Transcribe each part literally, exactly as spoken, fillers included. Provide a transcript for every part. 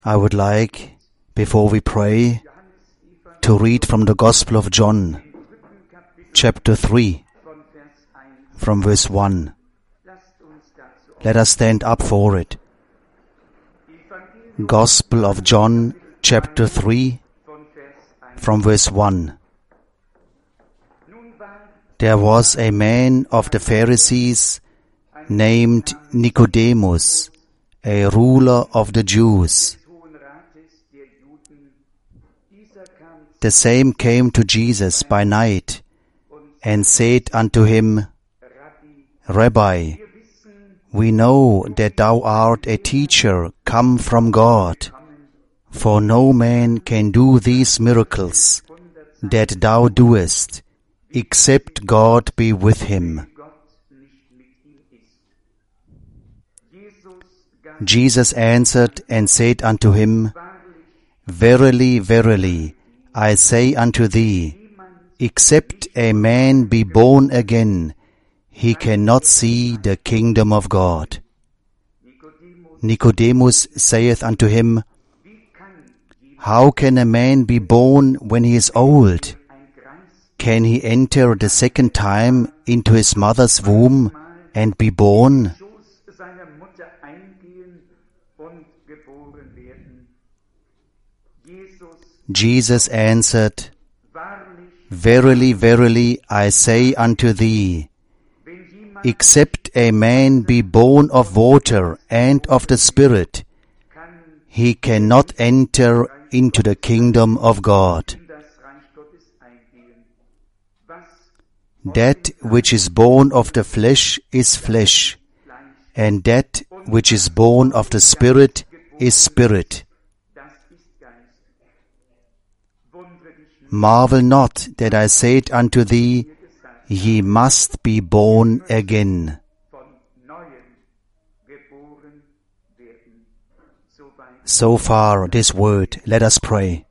I would like, before we pray, to read from the Gospel of John, chapter three, from verse one. Let us stand up for it. Gospel of John, chapter three, from verse one. There was a man of the Pharisees named Nicodemus, a ruler of the Jews. The same came to Jesus by night and said unto him, Rabbi, we know that thou art a teacher come from God, for no man can do these miracles that thou doest, except God be with him. Jesus answered and said unto him, Verily, verily, I say unto thee, except a man be born again, he cannot see the kingdom of God. Nicodemus saith unto him, How can a man be born when he is old? Can he enter the second time into his mother's womb and be born? Jesus answered, Verily, verily, I say unto thee, except a man be born of water and of the Spirit, he cannot enter into the kingdom of God. That which is born of the flesh is flesh, and that which is born of the Spirit is spirit. Marvel not that I said unto thee, Ye must be born again. So far this word. Let us pray.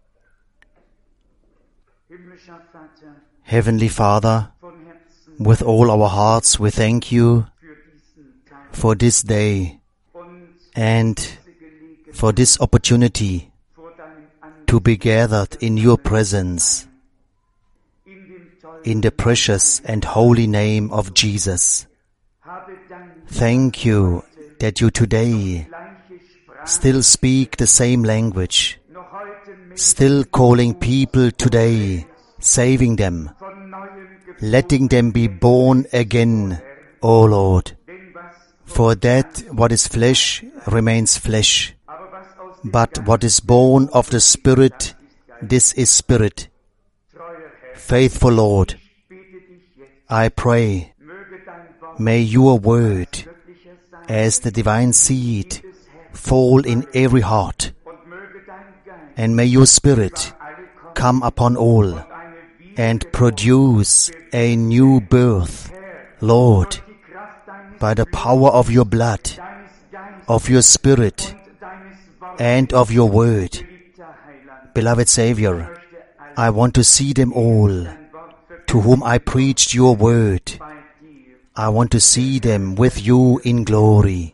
Heavenly Father, with all our hearts we thank you for this day and for this opportunity to be gathered in your presence, in the precious and holy name of Jesus. Thank you that you today still speak the same language, still calling people today, saving them, letting them be born again, O Lord. For that what is flesh remains flesh, but what is born of the Spirit, this is spirit. Faithful Lord, I pray, may your word, as the divine seed, fall in every heart, and may your Spirit come upon all and produce a new birth, Lord, by the power of your blood, of your Spirit, and of your word. Beloved Savior, I want to see them all, to whom I preached your word. I want to see them with you in glory.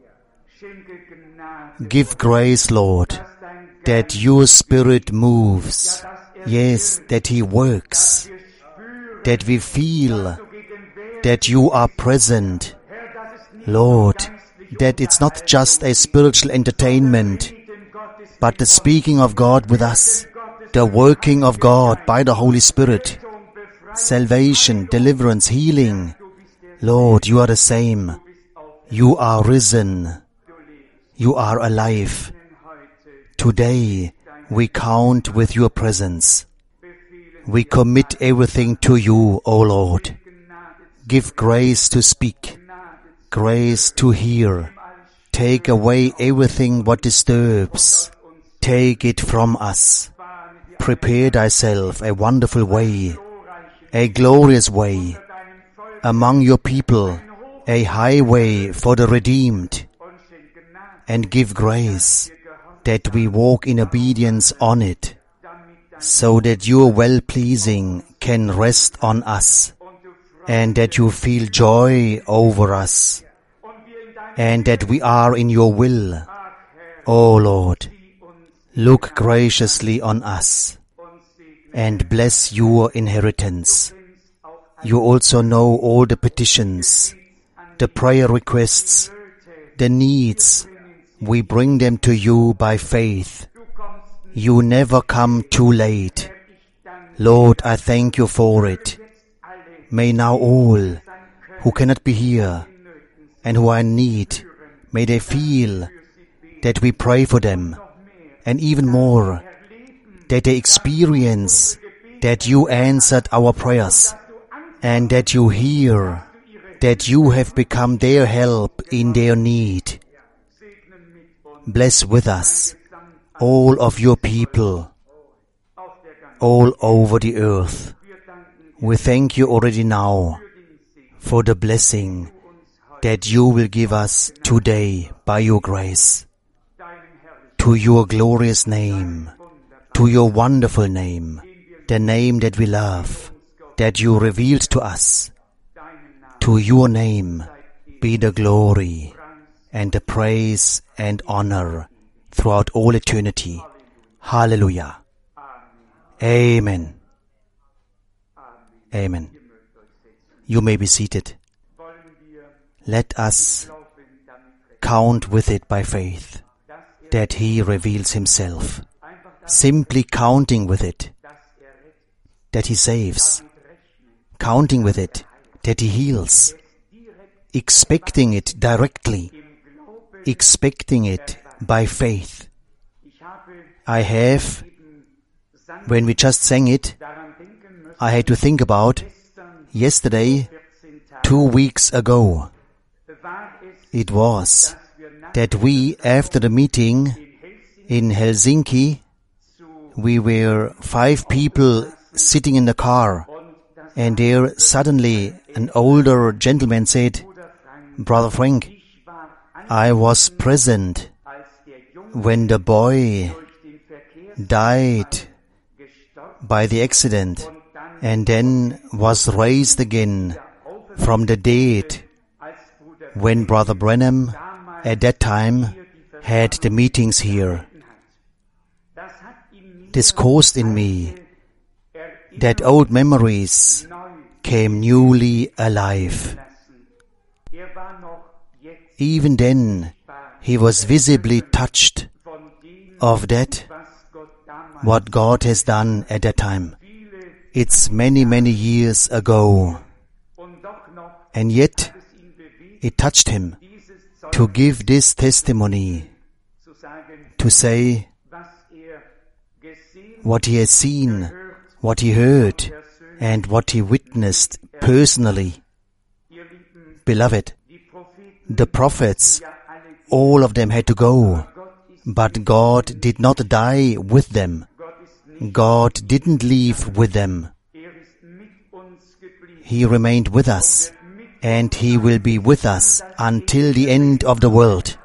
Give grace, Lord, that your Spirit moves, yes, that He works, that we feel that you are present, Lord, that it's not just a spiritual entertainment, but the speaking of God with us, the working of God by the Holy Spirit, salvation, deliverance, healing. Lord, you are the same. You are risen. You are alive. Today, we count with your presence. We commit everything to you, O Lord. Give grace to speak, grace to hear. Take away everything what disturbs. Take it from us. Prepare thyself a wonderful way, a glorious way, among your people, a highway for the redeemed, and give grace that we walk in obedience on it, so that your well-pleasing can rest on us, and that you feel joy over us, and that we are in your will. O Lord, look graciously on us and bless your inheritance. You also know all the petitions, the prayer requests, the needs. We bring them to you by faith. You never come too late. Lord, I thank you for it. May now all who cannot be here and who are in need, may they feel that we pray for them, and even more, that they experience that you answered our prayers, and that you hear that you have become their help in their need. Bless with us all of your people all over the earth. We thank you already now for the blessing that you will give us today by your grace. To your glorious name, to your wonderful name, the name that we love, that you revealed to us. To your name be the glory and the praise and honor throughout all eternity. Hallelujah. Amen. Amen. You may be seated. Let us count with it by faith that He reveals Himself. Simply counting with it that He saves. Counting with it that He heals. Expecting it directly. Expecting it by faith. I have, when we just sang it, I had to think about yesterday, two weeks ago. It was that we, after the meeting in Helsinki, we were five people sitting in the car, and there suddenly an older gentleman said, "Brother Frank, I was present when the boy died by the accident and then was raised again from the dead when Brother Branham at that time had the meetings here." This caused in me that old memories came newly alive. Even then, he was visibly touched of that, what God has done at that time. It's many, many years ago. And yet, it touched him to give this testimony, to say what he has seen, what he heard, and what he witnessed personally. Beloved, the prophets, all of them had to go, but God did not die with them. God didn't leave with them. He remained with us, and He will be with us until the end of the world.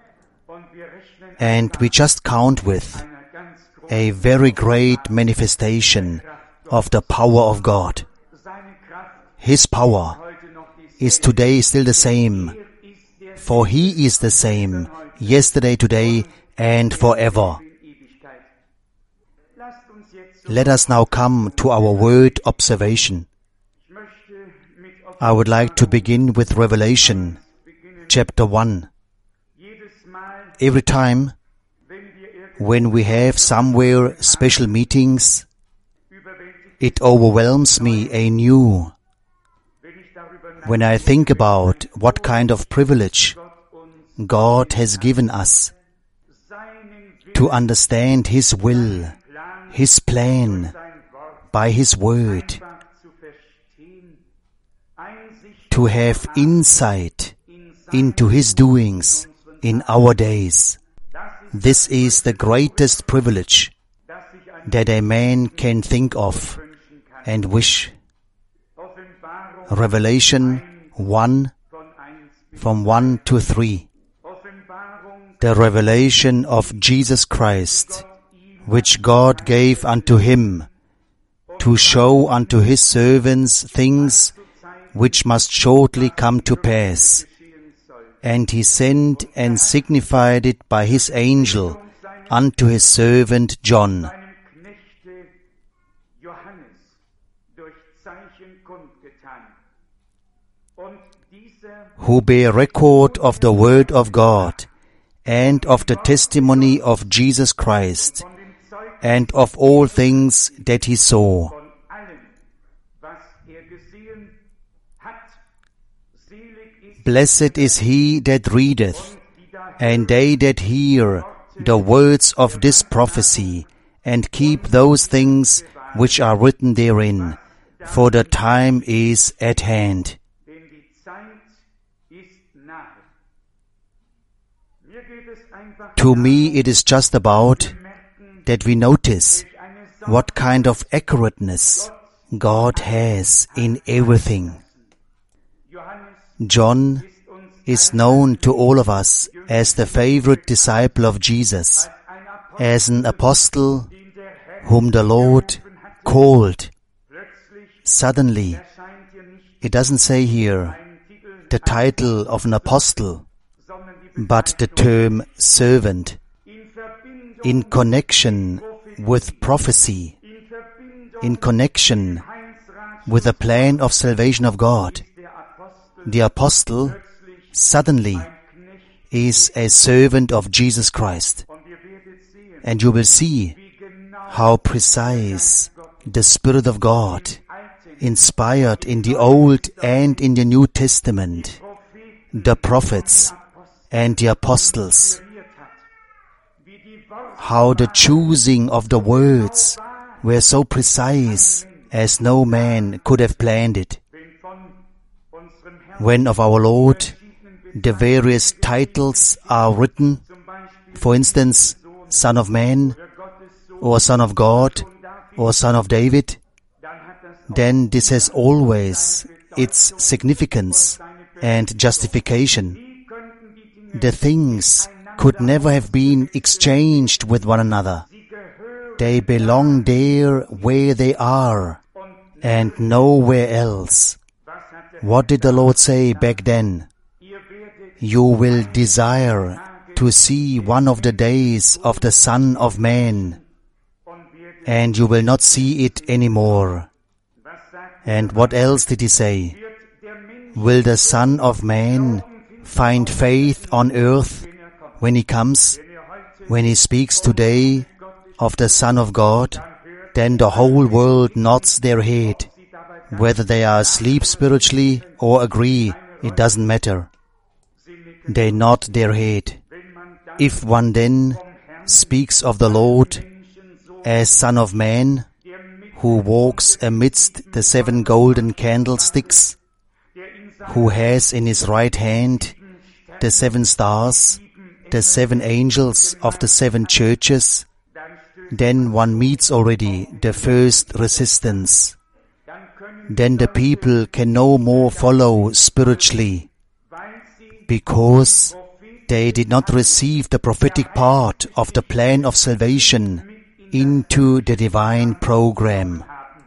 And we just count with a very great manifestation of the power of God. His power is today still the same, for He is the same yesterday, today, and forever. Let us now come to our word observation. I would like to begin with Revelation chapter one. Every time when we have somewhere special meetings, it overwhelms me anew when I think about what kind of privilege God has given us to understand His will, His plan, by His word, to have insight into His doings in our days. This is the greatest privilege that a man can think of and wish. Revelation one, from one to three. The revelation of Jesus Christ, which God gave unto Him, to show unto His servants things which must shortly come to pass. And He sent and signified it by His angel unto his servant John, seinem Knechte Johannes durch Zeichen kundgetan. Und dieser who bear record of the word of God, and of the testimony of Jesus Christ, von dem Zeugnis and of all things that he saw. von allem, was er gesehen hat, selig ist Blessed is he that readeth, die da and they that hear the words of this prophecy, and keep those things which are written therein, for the time is at hand. denn die Zeit ist nahe. Mir geht es einfach To me it is just about merken, that we notice durch eine what kind of accurateness God has in everything. Johannes John ist uns is known to all of us as the favorite disciple of Jesus, ein Apostel, as an apostle den der Herr whom the Lord called. plötzlich Suddenly, erscheint hier nicht it doesn't say here ein Titel, the title of an apostle, sondern die but the term servant, in Verbindung, in connection with prophecy, in Verbindung in connection Heilsrat with the plan of salvation of God. der Apostel The apostle plötzlich suddenly ein Knecht, is a servant of Jesus Christ. und ihr werdet sehen, And you will see wie genau how precise the Spirit of God, Alten inspired in the Old and in the New Testament, Propheten the prophets and the apostles, inspiriert hat, wie die Worte how the choosing of the words were so precise as no man could have planned it. wenn von unserem Herrn When of our Lord verschiedenen the various titles are written, zum Beispiel for instance, Son of Man, der Gottessohn or Son of God, or Son of David, dann hat das then this has always its significance and justification. nie könnten die Dinge The things could never have been exchanged with one another. sie gehören They belong there where they are und and nowhere else. was hat der What did the Lord say back then? ihr werdet You will desire to see one of the days of the Son of Man, und werdet and you will not see it anymore. was sagt And what else did he say? wird der Mensch Will the Son of Man find faith on earth wenn er kommt when he comes, wenn er heute when he speaks today Gottes of the Son of God? dann hört Then the whole world nods their head. sie dabei Whether they are asleep spiritually or agree, it doesn't matter. sinnigen They nod their head. wenn man dann If one then vom Herrn speaks of the Lord Menschen so as Son of Man, der mit who walks amidst the seven golden candlesticks, der in seinem who has in his right hand the seven stars, the seven angels of the seven churches, dann stößt then one meets already the first resistance. dann können Then the people can no more follow spiritually, weil sie because they did not receive the prophetic part of the plan of salvation into the divine program. haben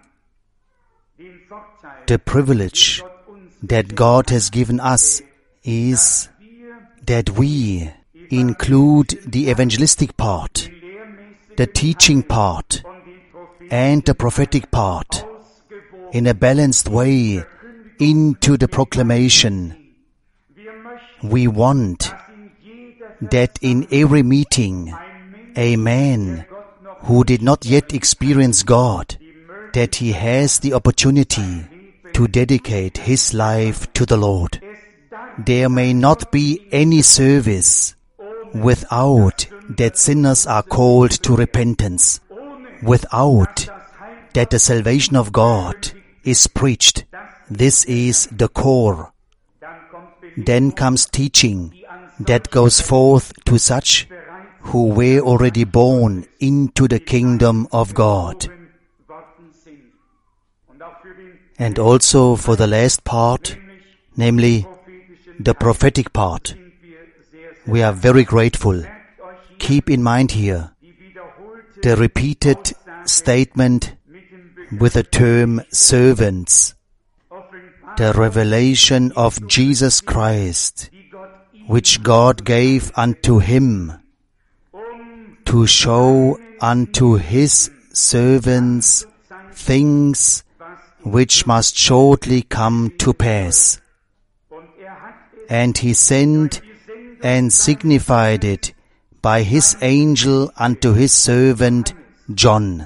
den Vorteil The privilege Gott uns that God has given us is wir that we include the evangelistic part, lehrmäßig the teaching part, und den Propheten and the prophetic part ausgewogen in a balanced way into the proclamation. wir möchten We want dass in jeder that in every meeting ein Mensch a man Gott noch who did not yet experience God, that he has the opportunity to dedicate his life to the Lord. es dann There may not be any service without that sinners are called to repentance, ohne without das Heil that the salvation of God is preached. This is the core. dann kommt Bewegung Then comes teaching die an that goes forth to such bereits who were already born into the kingdom of God. worden sind und auch für den And also for the last part, namely prophetischen the prophetic part, sind wir sehr, sehr we are very grateful. merkt euch hier Keep in mind here die wiederholte the repeated statement mit dem Begriff with the term servants, Offenbarung, the revelation of Jesus Christ, die Gott ihm which God gave unto him um to show unto his servants things which must shortly come to pass. And he sent and signified it by his angel unto his servant John.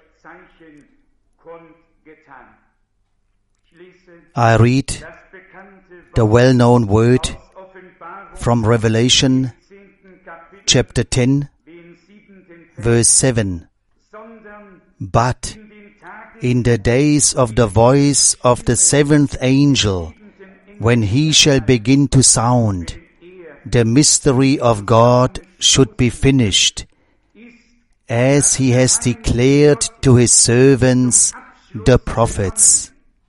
I read the well-known word from Revelation chapter ten, verse seven. But in the days of the voice of the seventh angel, when he shall begin to sound, the mystery of God should be finished, as he has declared to his servants, the prophets.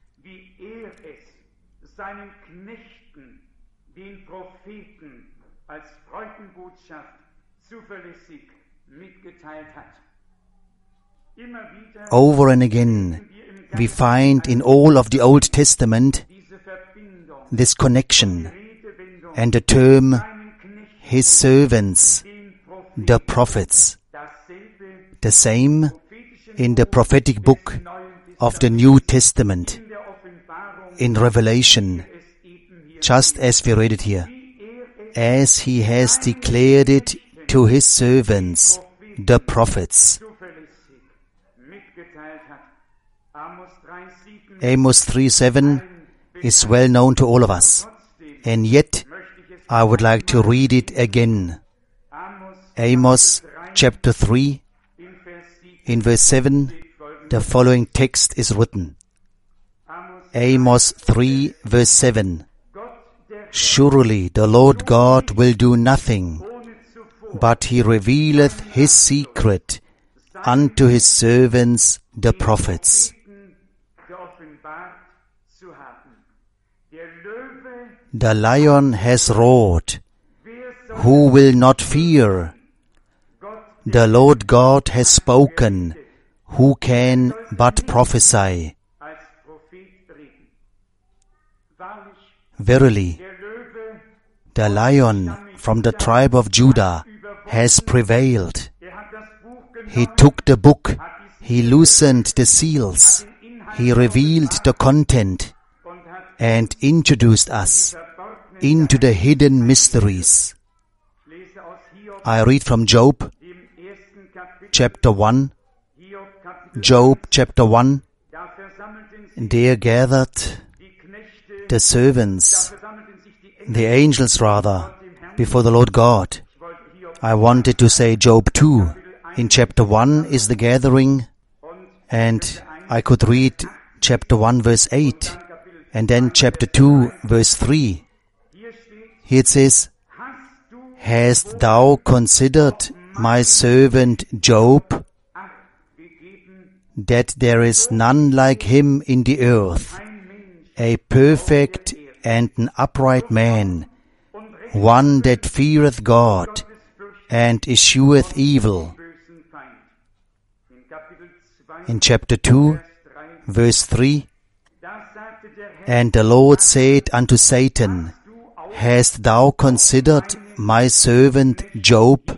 Over and again, we find in all of the Old Testament this connection and the term his servants, the prophets. The same in the prophetic book of the New Testament, in Revelation, just as we read it here, as he has declared it to his servants, the prophets. Amos three seven is well known to all of us, and yet I would like to read it again. Amos chapter three, in verse seven, the following text is written. Amos three, verse seven. Surely the Lord God will do nothing, but he revealeth his secret unto his servants the prophets. The lion has roared. Who will not fear? The Lord God has spoken. Who can but prophesy? Verily, the lion from the tribe of Judah has prevailed. He took the book, he loosened the seals, he revealed the content, and introduced us into the hidden mysteries. I read from Job, chapter one. Job, chapter one. There gathered the servants, the angels rather, before the Lord God. I wanted to say Job two. In chapter one is the gathering, and I could read chapter one, verse eight, and then chapter two, verse three. Here it says, Hast thou considered my servant Job, that there is none like him in the earth, a perfect and an upright man, one that feareth God, and escheweth evil. In chapter two, verse three, And the Lord said unto Satan, Hast thou considered my servant Job?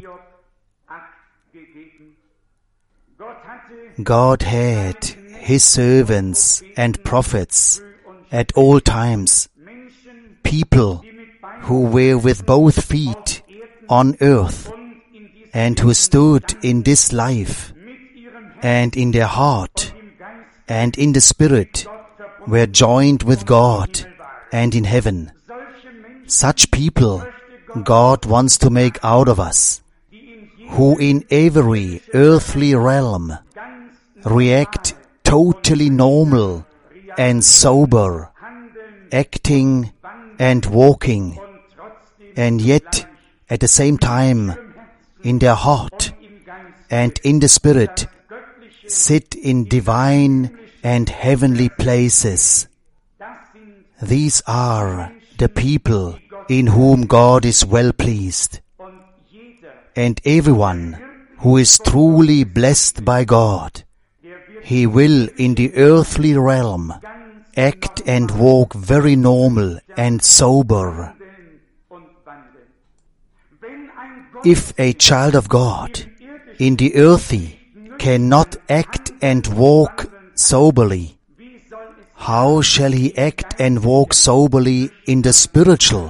God had his servants and prophets at all times, people who were with both feet on earth and who stood in this life and in their heart and in the spirit were joined with God and in heaven. Such people God wants to make out of us, who in every earthly realm react totally normal and sober, acting and walking, and yet at the same time in their heart and in the spirit sit in divine and heavenly places. These are the people in whom God is well pleased. And everyone who is truly blessed by God, he will in the earthly realm act and walk very normal and sober. If a child of God in the earthy cannot act and walk soberly, how shall he act and walk soberly in the spiritual?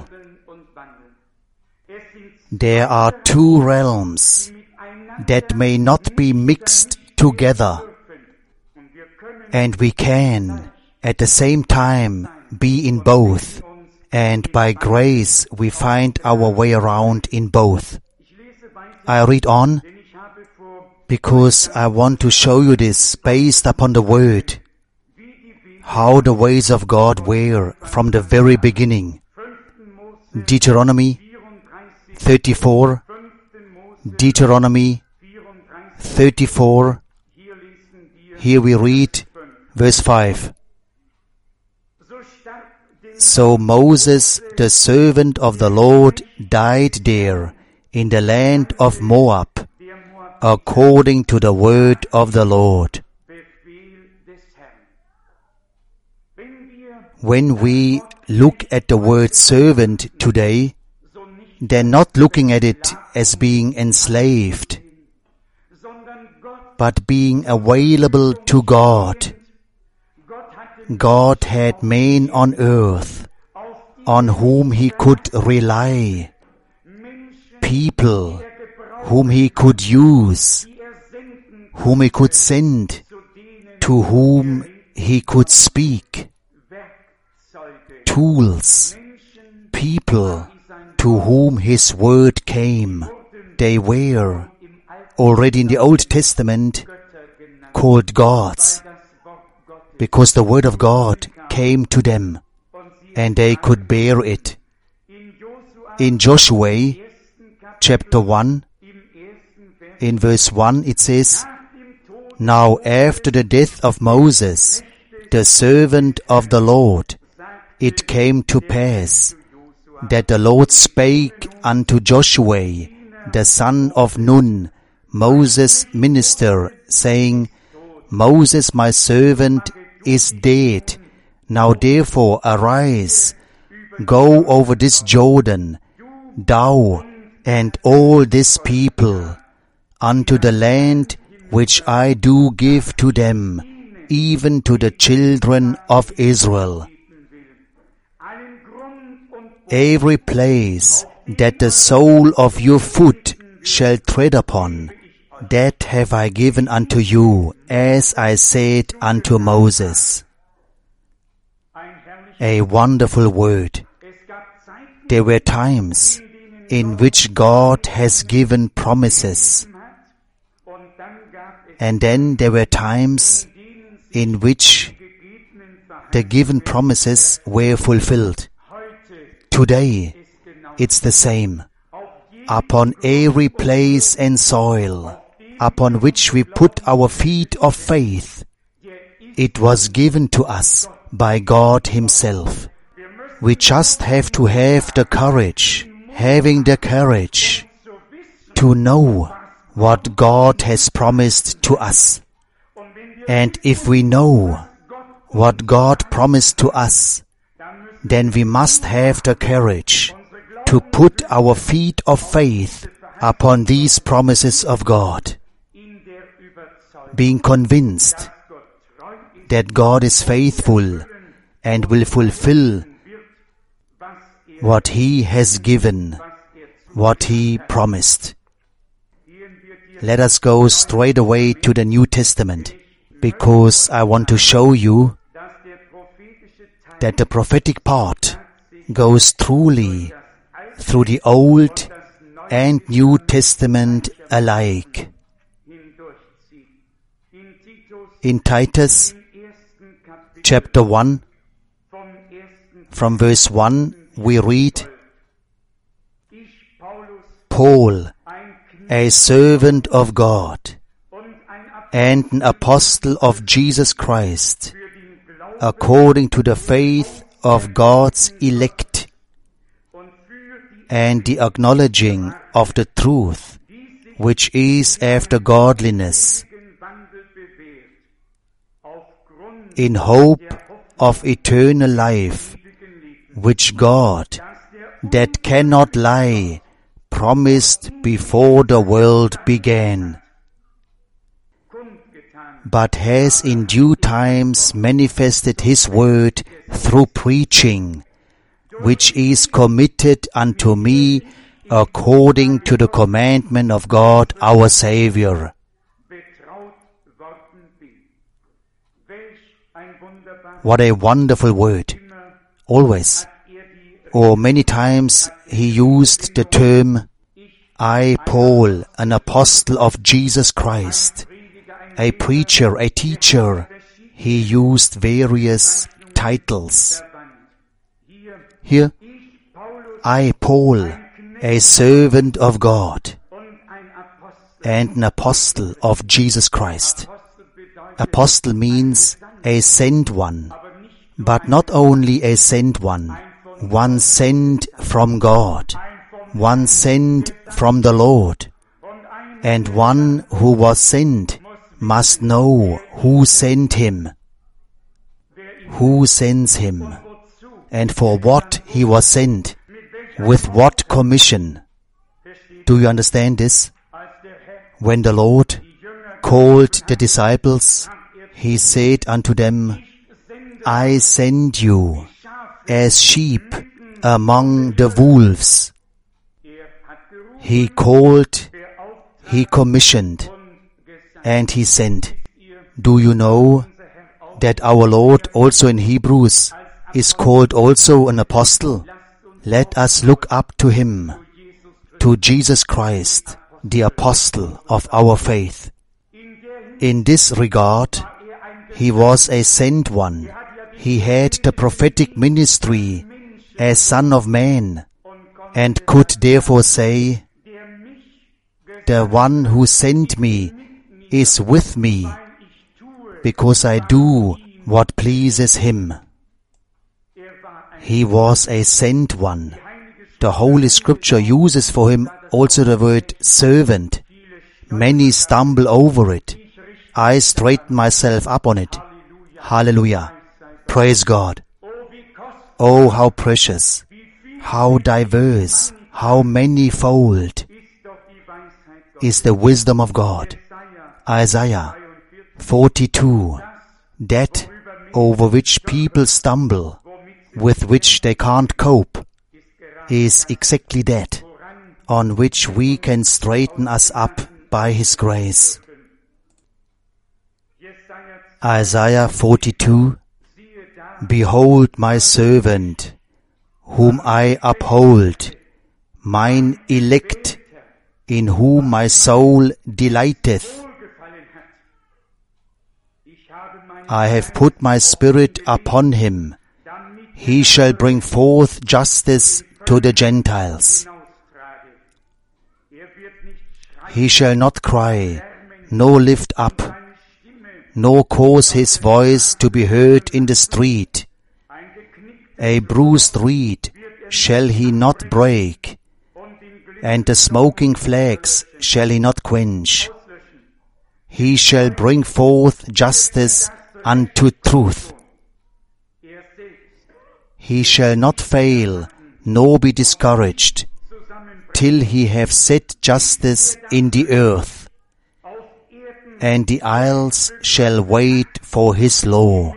There are two realms that may not be mixed together, and we can at the same time be in both, and by grace we find our way around in both. I read on because I want to show you this based upon the Word, how the ways of God were from the very beginning. Deuteronomy thirty-four, Deuteronomy thirty-four, here we read verse five. So Moses, the servant of the Lord, died there in the land of Moab, according to the word of the Lord. When we look at the word servant today, then not looking at it as being enslaved, but being available to God. God had men on earth on whom he could rely, people whom he could use, whom he could send, to whom he could speak, tools, people to whom his word came. They were already in the Old Testament called gods, because the word of God came to them and they could bear it. In Joshua chapter one, in verse one, it says, Now after the death of Moses, the servant of the Lord, it came to pass that the Lord spake unto Joshua, the son of Nun, Moses' minister, saying, Moses my servant is dead. Now therefore arise, go over this Jordan, thou and all this people, unto the land which I do give to them, even to the children of Israel. Every place that the sole of your foot shall tread upon, that have I given unto you, as I said unto Moses. A wonderful word. There were times in which God has given promises, and then there were times in which the given promises were fulfilled. Today, it's the same. Upon every place and soil upon which we put our feet of faith, it was given to us by God Himself. We just have to have the courage, having the courage to know what God has promised to us. And if we know what God promised to us, then we must have the courage to put our feet of faith upon these promises of God, being convinced that God is faithful and will fulfill what He has given, what He promised. Let us go straight away to the New Testament, because I want to show you that the prophetic part goes truly through the Old and New Testament alike. In Titus chapter one, from verse one, we read, Paul, a servant of God and an apostle of Jesus Christ, according to the faith of God's elect and the acknowledging of the truth, which is after godliness, in hope of eternal life, which God, that cannot lie, promised before the world began. but has in due times manifested his word through preaching, which is committed unto me according to the commandment of God our Savior. What a wonderful word. Always, or many times, he used the term, I, Paul, an apostle of Jesus Christ, a preacher, a teacher. He used various titles. Here, I, Paul, a servant of God and an apostle of Jesus Christ. Apostle means a sent one, but not only a sent one, one sent from God, one sent from the Lord, and one who was sent must know who sent him, who sends him, and for what he was sent, with what commission. Do you understand this? When the Lord called the disciples, he said unto them, I send you as sheep among the wolves. He called, he commissioned, and he sent. Do you know that our Lord also in Hebrews is called also an apostle? Let us look up to him, to Jesus Christ, the apostle of our faith. In this regard, he was a sent one. He had the prophetic ministry as Son of Man, and could therefore say, the one who sent me is with me, because I do what pleases him. He was a sent one. The Holy Scripture uses for him also the word servant. Many stumble over it. I straighten myself up on it. Hallelujah. Praise God. Oh, how precious, how diverse, how manifold is the wisdom of God. Isaiah forty-two, that over which people stumble, with which they can't cope, is exactly that on which we can straighten us up by His grace. Isaiah forty-two, behold my servant, whom I uphold, mine elect, in whom my soul delighteth. I have put my spirit upon him. He shall bring forth justice to the Gentiles. He shall not cry, nor lift up, nor cause his voice to be heard in the street. A bruised reed shall he not break, and the smoking flax shall he not quench. He shall bring forth justice unto truth. He shall not fail, nor be discouraged, till he have set justice in the earth, and the isles shall wait for his law.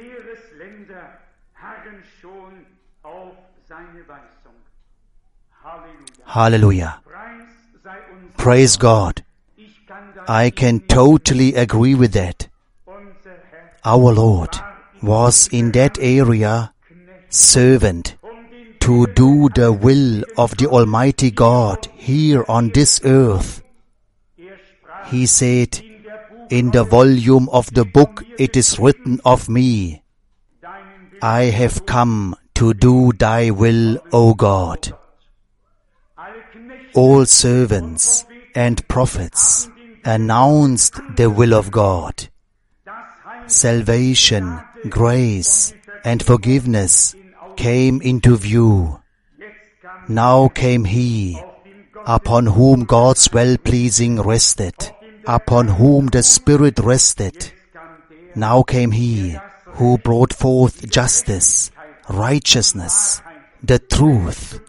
Hallelujah. Praise God. I can totally agree with that. Our Lord was in that area servant to do the will of the Almighty God here on this earth. He said, in the volume of the book it is written of me, I have come to do thy will, O God. All servants and prophets announced the will of God. Salvation, grace, and forgiveness came into view. Now came He, upon whom God's well-pleasing rested, upon whom the Spirit rested. Now came He, who brought forth justice, righteousness, the truth.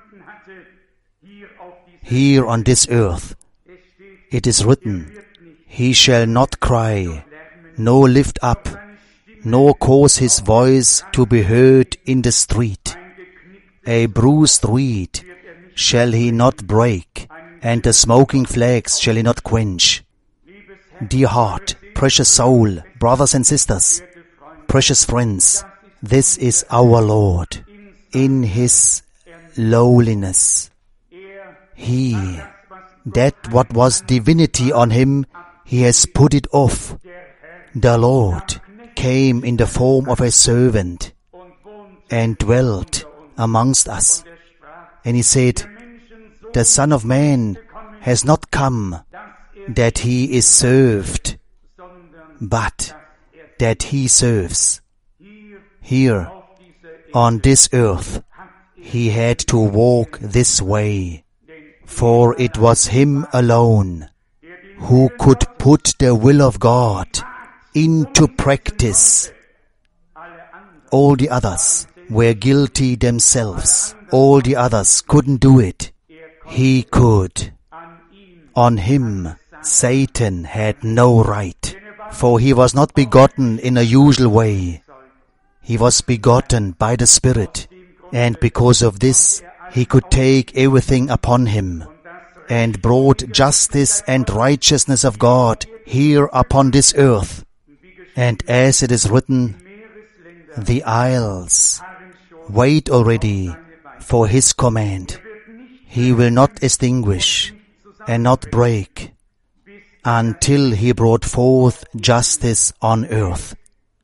Here on this earth, it is written, He shall not cry, nor lift up, nor cause his voice to be heard in the street. A bruised reed shall he not break, and the smoking flags shall he not quench. Dear heart, precious soul, brothers and sisters, precious friends, this is our Lord. In His lowliness, He, that what was divinity on Him, He has put it off. The Lord came in the form of a servant and dwelt amongst us. And He said, the Son of Man has not come that He is served, but that He serves. Here, on this earth, He had to walk this way, for it was Him alone who could put the will of God into practice. All the others were guilty themselves. All the others couldn't do it. He could. On Him, Satan had no right, for He was not begotten in a usual way. He was begotten by the Spirit, and because of this, He could take everything upon Him, and brought justice and righteousness of God here upon this earth. And as it is written, the isles wait already for His command. He will not extinguish and not break until He brought forth justice on earth.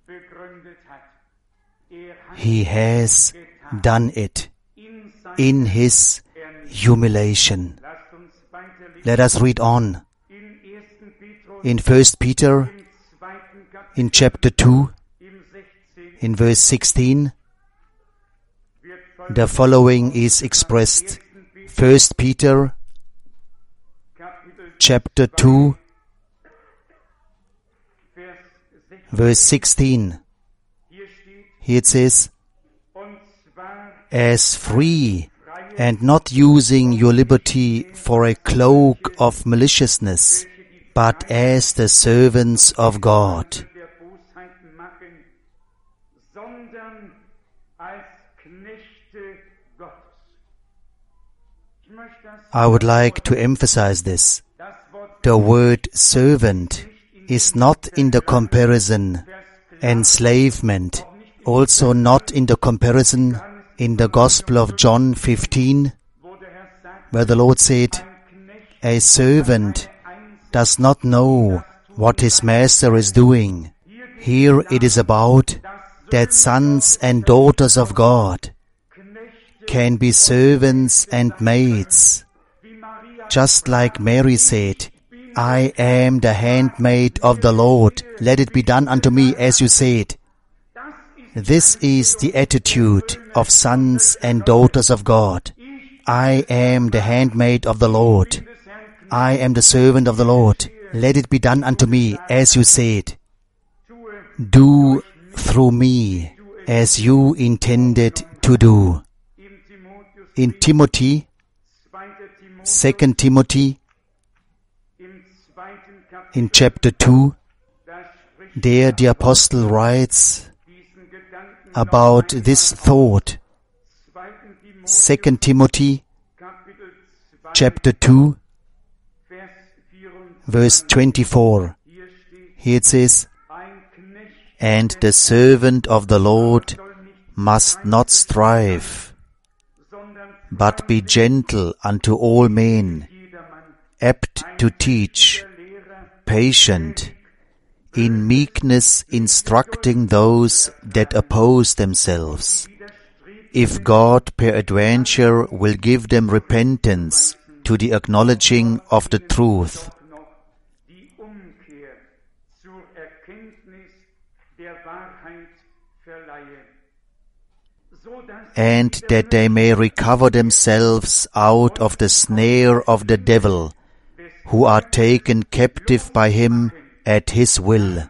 He has done it in His humiliation. Let us read on. In First Peter, in chapter two, in verse sixteen, the following is expressed. First Peter, chapter two, verse sixteen. Here it says, as free and not using your liberty for a cloak of maliciousness, but as the servants of God. I would like to emphasize this. The word servant is not in the comparison enslavement, also not in the comparison in the Gospel of John fifteen, where the Lord said, a servant does not know what his master is doing. Here it is about that sons and daughters of God can be servants and maids. Just like Mary said, I am the handmaid of the Lord. Let it be done unto me as you said. This is the attitude of sons and daughters of God. I am the handmaid of the Lord. I am the servant of the Lord. Let it be done unto me as you said. Do through me as you intended to do. In Timothy, Second Timothy, in chapter two, there the apostle writes about this thought. Second Timothy, chapter two, verse twenty-four. Here it says, and the servant of the Lord must not strive, but be gentle unto all men, apt to teach, patient, in meekness instructing those that oppose themselves, if God peradventure will give them repentance to the acknowledging of the truth, and that they may recover themselves out of the snare of the devil, who are taken captive by him at his will.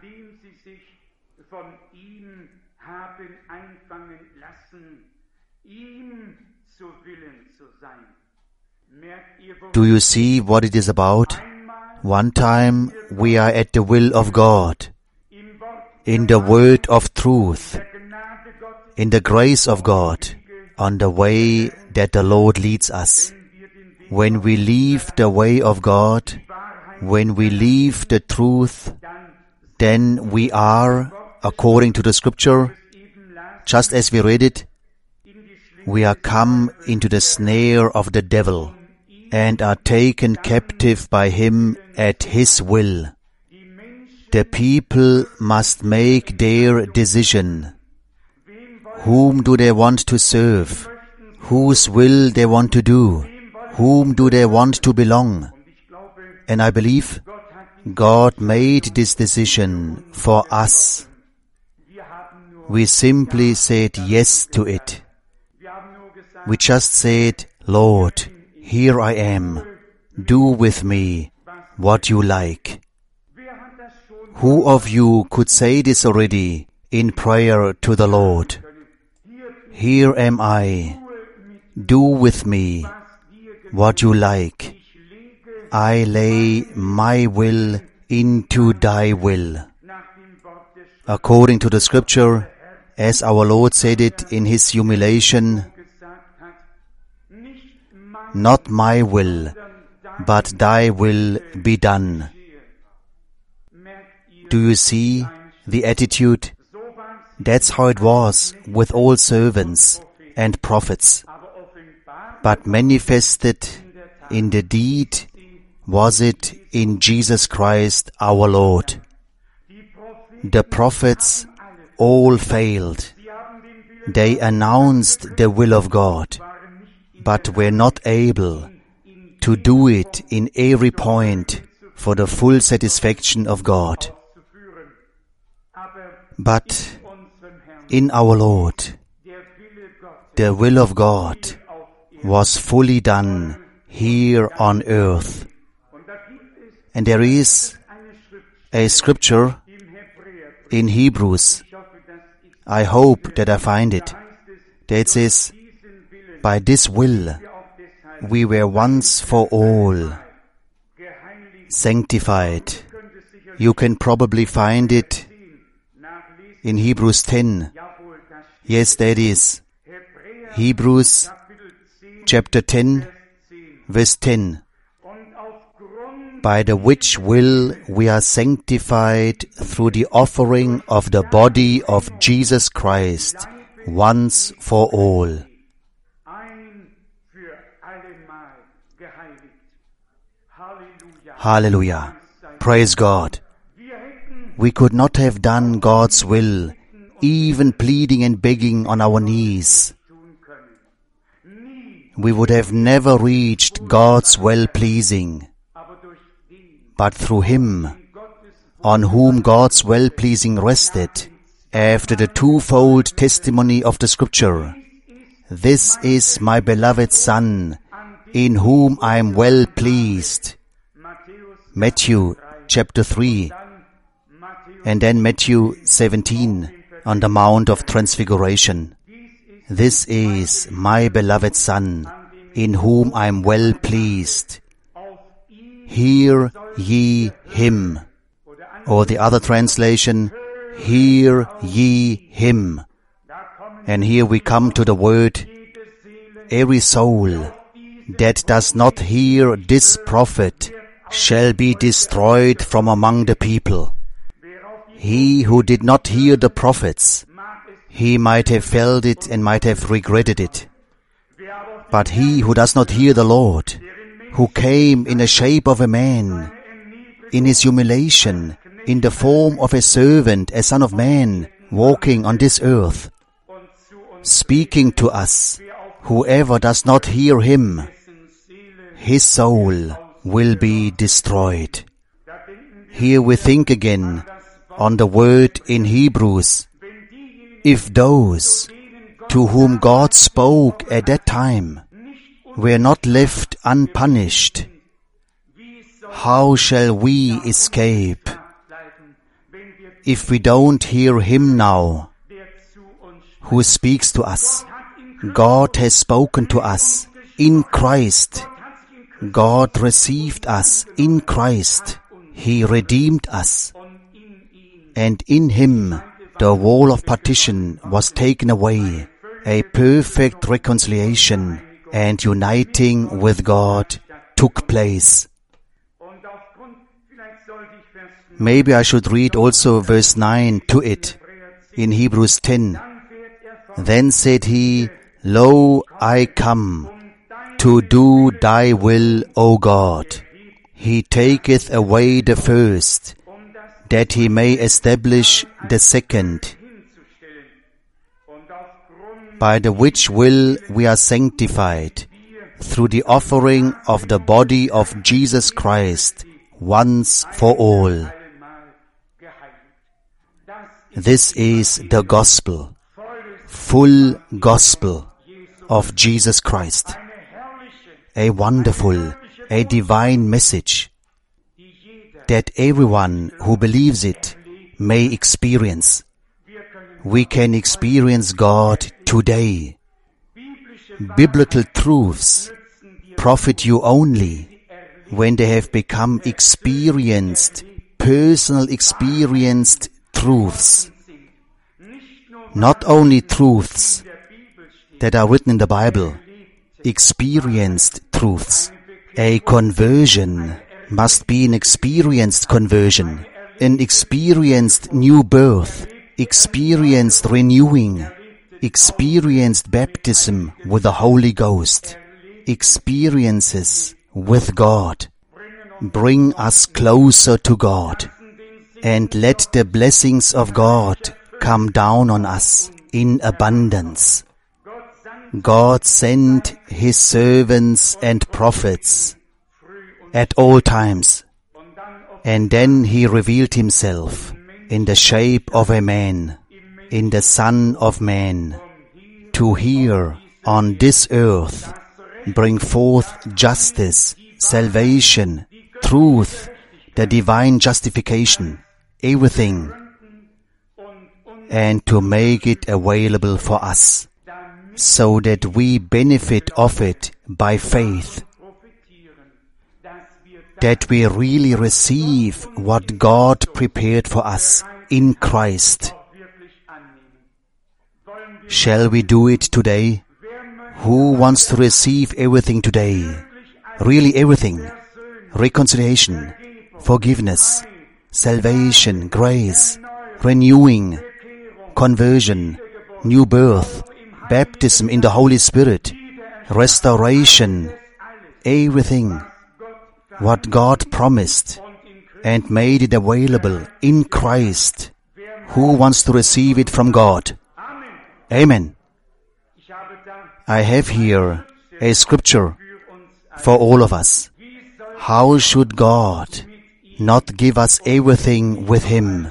Do you see what it is about? One time we are at the will of God, in the word of truth, in the grace of God, on the way that the Lord leads us. When we leave the way of God, when we leave the truth, then we are, according to the Scripture, just as we read it, we are come into the snare of the devil and are taken captive by him at his will. The people must make their decision. Whom do they want to serve? Whose will they want to do? Whom do they want to belong? And I believe God made this decision for us. We simply said yes to it. We just said, Lord, here I am. Do with me what you like. Who of you could say this already in prayer to the Lord? Here am I. Do with me what you like. I lay my will into thy will. According to the Scripture, as our Lord said it in his humiliation, not my will, but thy will be done. Do you see the attitude? That's how it was with all servants and prophets. But manifested in the deed was it in Jesus Christ our Lord. The prophets all failed. They announced the will of God, but were not able to do it in every point for the full satisfaction of God. But in our Lord, the will of God was fully done here on earth. And there is a scripture in Hebrews. I hope that I find it. That says, by this will we were once for all sanctified. You can probably find it in Hebrews ten. Yes, that is. Hebrews chapter ten, verse ten. By the which will we are sanctified through the offering of the body of Jesus Christ, once for all. Hallelujah. Praise God. We could not have done God's will, even pleading and begging on our knees. We would have never reached God's well-pleasing. But through Him, on whom God's well-pleasing rested, after the twofold testimony of the Scripture, this is my beloved Son, in whom I am well pleased. Matthew chapter three, and then Matthew seventeen, on the Mount of Transfiguration. This is my beloved Son, in whom I am well pleased. Hear ye him. Or the other translation, hear ye him. And here we come to the word, every soul that does not hear this prophet shall be destroyed from among the people. He who did not hear the prophets, he might have felt it and might have regretted it. But he who does not hear the Lord, who came in the shape of a man, in his humiliation, in the form of a servant, a son of man, walking on this earth, speaking to us, whoever does not hear him, his soul will be destroyed. Here we think again on the word in Hebrews, if those to whom God spoke at that time were not left unpunished, how shall we escape if we don't hear Him now, who speaks to us? God has spoken to us in Christ. God received us in Christ. He redeemed us. And in Him the wall of partition was taken away. A perfect reconciliation and uniting with God took place. Maybe I should read also verse nine to it in Hebrews ten. Then said he, Lo, I come to do thy will, O God. He taketh away the first, that he may establish the second, by the which will we are sanctified, through the offering of the body of Jesus Christ, once for all. This is the gospel, full gospel of Jesus Christ. A wonderful, a divine message that everyone who believes it may experience. We can experience God today. Biblical truths profit you only when they have become experienced, personal experienced truths. Not only truths that are written in the Bible, experienced truths. A conversion must be an experienced conversion, an experienced new birth, experienced renewing, experienced baptism with the Holy Ghost, experiences with God. Bring us closer to God, and let the blessings of God come down on us in abundance. God sent His servants and prophets at all times, and then He revealed Himself in the shape of a man, in the Son of Man, to here on this earth bring forth justice, salvation, truth, the divine justification, everything, and to make it available for us, so that we benefit of it by faith, that we really receive what God prepared for us in Christ. Shall we do it today? Who wants to receive everything today? Really everything. Reconciliation, forgiveness, salvation, grace, renewing, conversion, new birth, baptism in the Holy Spirit, restoration, everything what God promised and made it available in Christ. Who wants to receive it from God? Amen. I have here a scripture for all of us. How should God not give us everything with Him?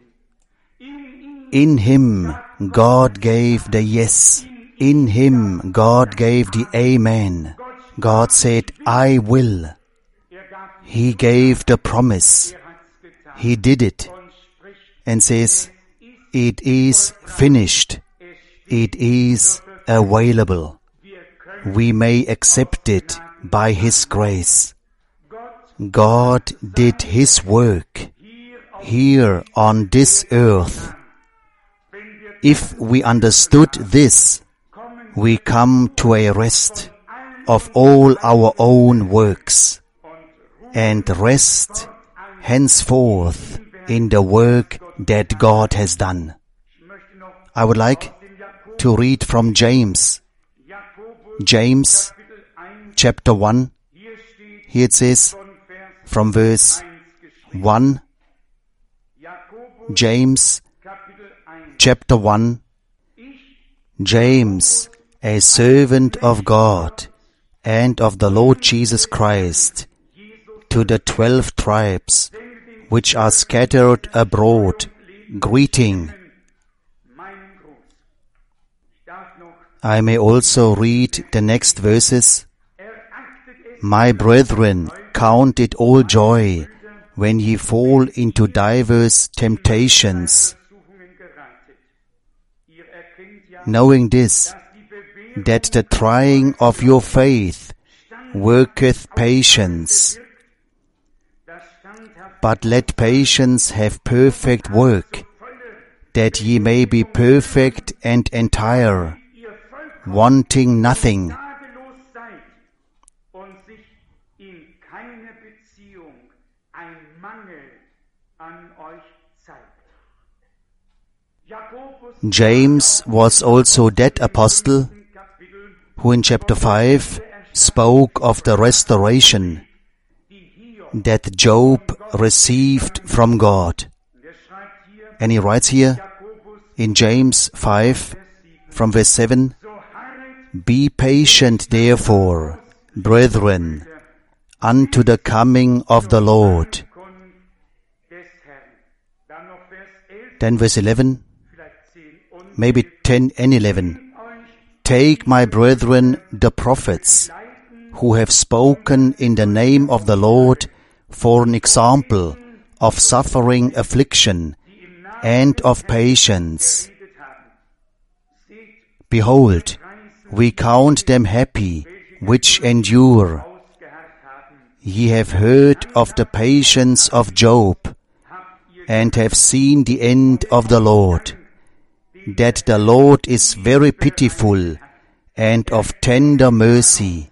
In Him God gave the yes. In Him God gave the amen. God said, I will. He gave the promise. He did it and says, it is finished. It is available. We may accept it by His grace. God did His work here on this earth. If we understood this, we come to a rest of all our own works and rest henceforth in the work that God has done. I would like to read from James. James chapter one. Here it says from verse one. James chapter one. James, a servant of God and of the Lord Jesus Christ, to the twelve tribes which are scattered abroad, greeting. I may also read the next verses. My brethren, count it all joy when ye fall into divers temptations, knowing this, that the trying of your faith worketh patience. But let patience have perfect work, that ye may be perfect and entire, wanting nothing. James was also that apostle who in chapter five spoke of the restoration that Job received from God. And he writes here in James five from verse seven, "Be patient therefore, brethren, unto the coming of the Lord." Then verse eleven, maybe ten and eleven. "Take, my brethren, the prophets, who have spoken in the name of the Lord, for an example of suffering affliction and of patience. Behold, we count them happy which endure. Ye have heard of the patience of Job, and have seen the end of the Lord, that the Lord is very pitiful and of tender mercy."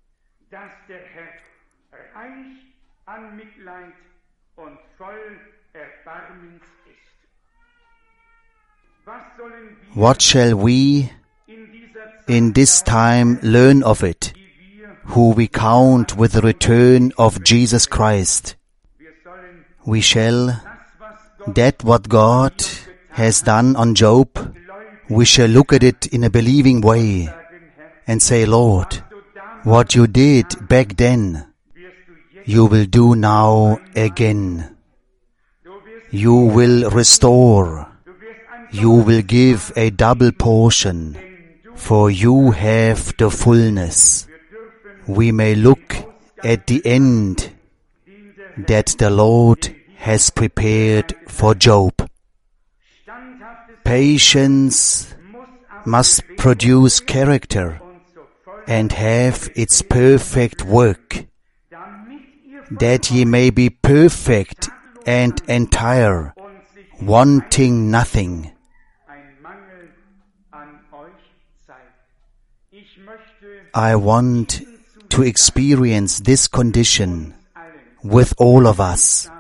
What shall we in this time learn of it, who we count with the return of Jesus Christ? We shall, that what God has done on Job, we shall look at it in a believing way and say, "Lord, what you did back then, you will do now again. You will restore. You will give a double portion, for you have the fullness." We may look at the end that the Lord has prepared for Job. Patience must produce character and have its perfect work, that ye may be perfect and entire, wanting nothing. I want to experience this condition with all of us,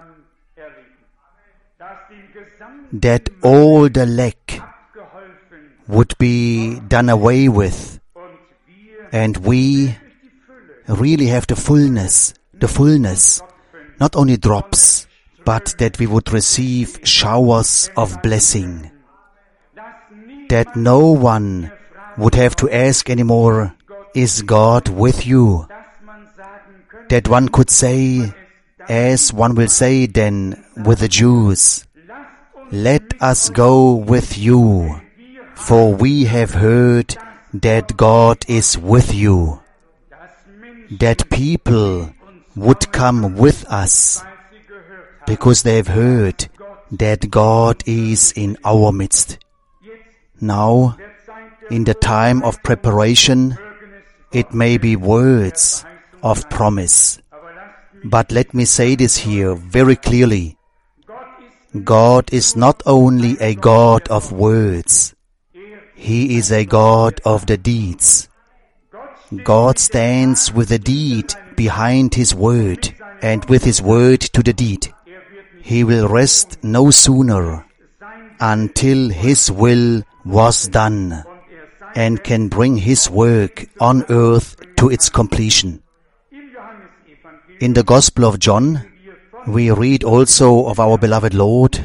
that all the lack would be done away with, and we really have the fullness, the fullness, not only drops, but that we would receive showers of blessing, that no one would have to ask anymore, "Is God with you?" That one could say, as one will say then with the Jews, "Let us go with you, for we have heard that God is with you." That people would come with us because they have heard that God is in our midst. Now, in the time of preparation, it may be words of promise. But let me say this here very clearly. God is not only a God of words. He is a God of the deeds. God stands with the deed behind His word, and with His word to the deed. He will rest no sooner until His will was done, and can bring His work on earth to its completion. In the Gospel of John, we read also of our beloved Lord,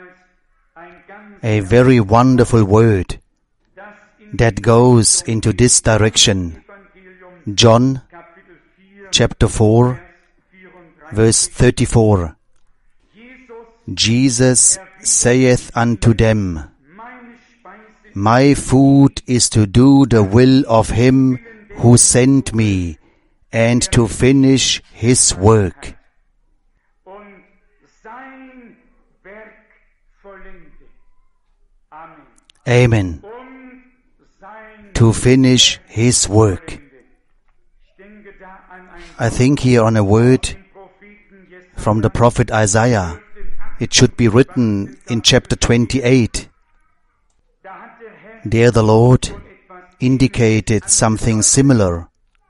a very wonderful word that goes into this direction. John chapter four, verse thirty-four. Jesus saith unto them, "My food is to do the will of Him who sent me, and to finish His work." Amen. To finish His work. I think here on a word from the prophet Isaiah. It should be written in chapter twenty-eight. There the Lord indicated something similar.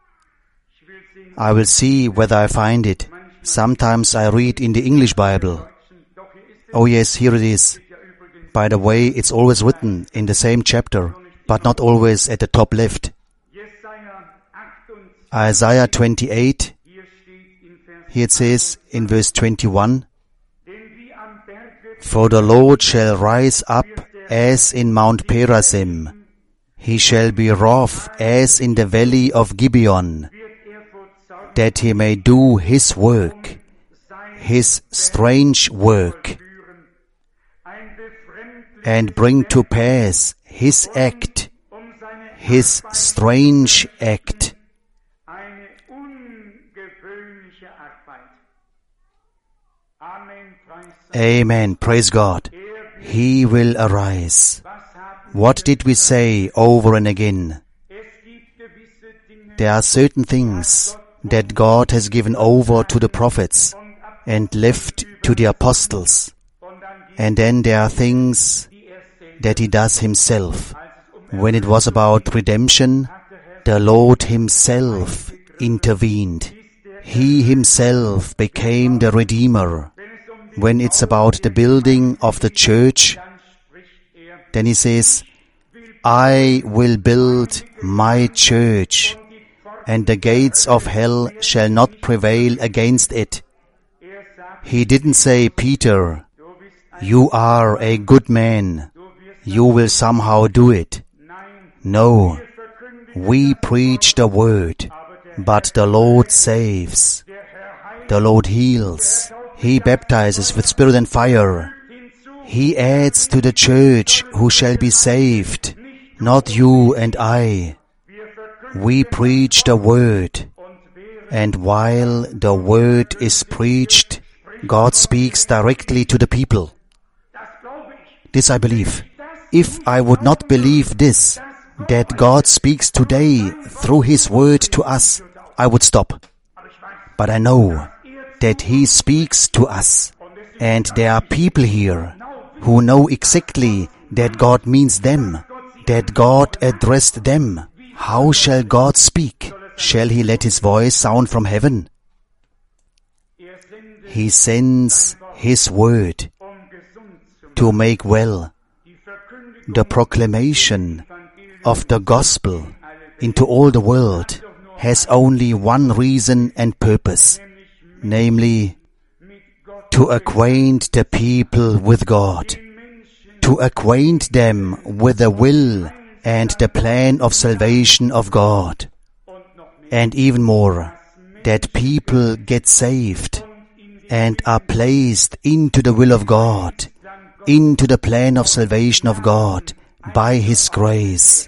I will see whether I find it. Sometimes I read in the English Bible. Oh yes, here it is. By the way, it's always written in the same chapter, but not always at the top left. Isaiah twenty-eight, here it says in verse twenty-one, For the Lord shall rise up as in Mount Perazim. He shall be wroth as in the valley of Gibeon, that he may do his work, his strange work, and bring to pass his act, his strange act. Amen. Praise God. He will arise. What did we say over and again? There are certain things that God has given over to the prophets and left to the apostles. And then there are things that He does Himself. When it was about redemption, the Lord Himself intervened. He Himself became the Redeemer. When it's about the building of the church, then He says, I will build my church, and the gates of hell shall not prevail against it. He didn't say, Peter, you are a good man. You will somehow do it. No, we preach the word, but the Lord saves. The Lord heals. He baptizes with spirit and fire. He adds to the church who shall be saved, not you and I. We preach the word, and while the word is preached, God speaks directly to the people. This I believe. If I would not believe this, that God speaks today through His word to us, I would stop. But I know that He speaks to us, and there are people here who know exactly that God means them, that God addressed them. How shall God speak? Shall He let His voice sound from heaven? He sends His word to make well. The proclamation of the gospel into all the world has only one reason and purpose, namely, to acquaint the people with God, to acquaint them with the will and the plan of salvation of God, and even more, that people get saved and are placed into the will of God, into the plan of salvation of God by His grace.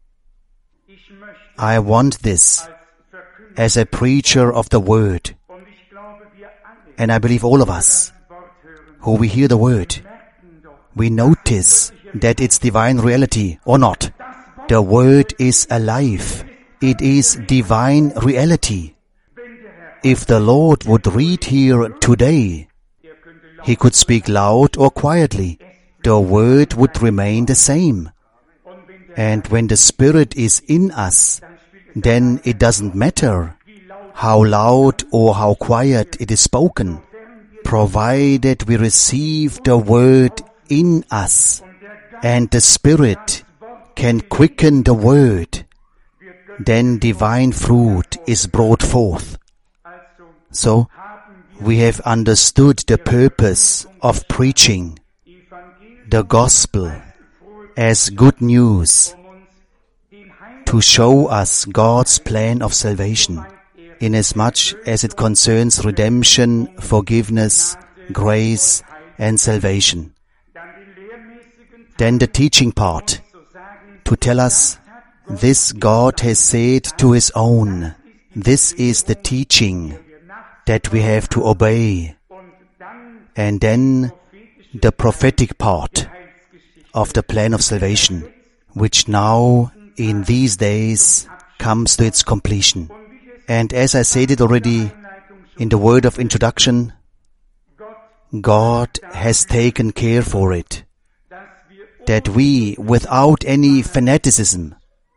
I want this as a preacher of the word. And I believe all of us who we hear the word, we notice that it's divine reality or not. The word is alive. It is divine reality. If the Lord would read here today, He could speak loud or quietly. The word would remain the same. And when the Spirit is in us, then it doesn't matter how loud or how quiet it is spoken, provided we receive the word in us, and the Spirit can quicken the word, then divine fruit is brought forth. So, we have understood the purpose of preaching the gospel as good news to show us God's plan of salvation, inasmuch as it concerns redemption, forgiveness, grace, and salvation. Then the teaching part, to tell us, this God has said to His own. This is the teaching that we have to obey. And then the prophetic part of the plan of salvation, which now in these days comes to its completion. And as I said it already in the word of introduction, God has taken care for it, that we, without any fanaticism,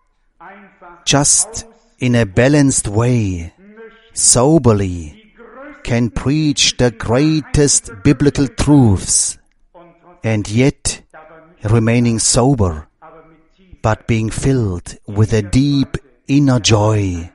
just in a balanced way, soberly, can preach the greatest biblical truths, and yet remaining sober, but being filled with a deep inner joy,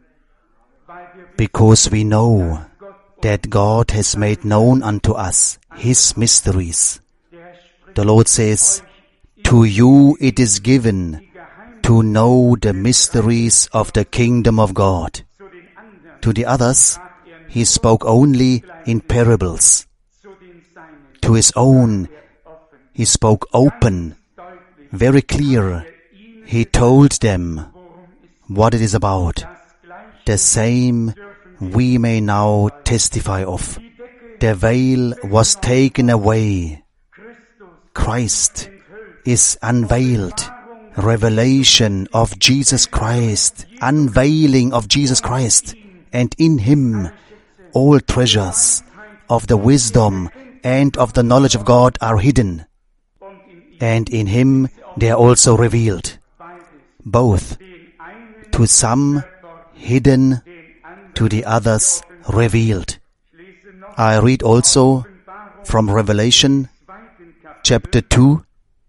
because we know that God has made known unto us His mysteries. The Lord says, to you it is given to know the mysteries of the kingdom of God. To the others, He spoke only in parables. To His own, He spoke open, very clear. He told them what it is about. The same we may now testify of. The veil was taken away. Christ is unveiled. Revelation of Jesus Christ, unveiling of Jesus Christ, and in Him all treasures of the wisdom and of the knowledge of God are hidden, and in Him they are also revealed, both to some hidden, to the others revealed. I read also from Revelation chapter two,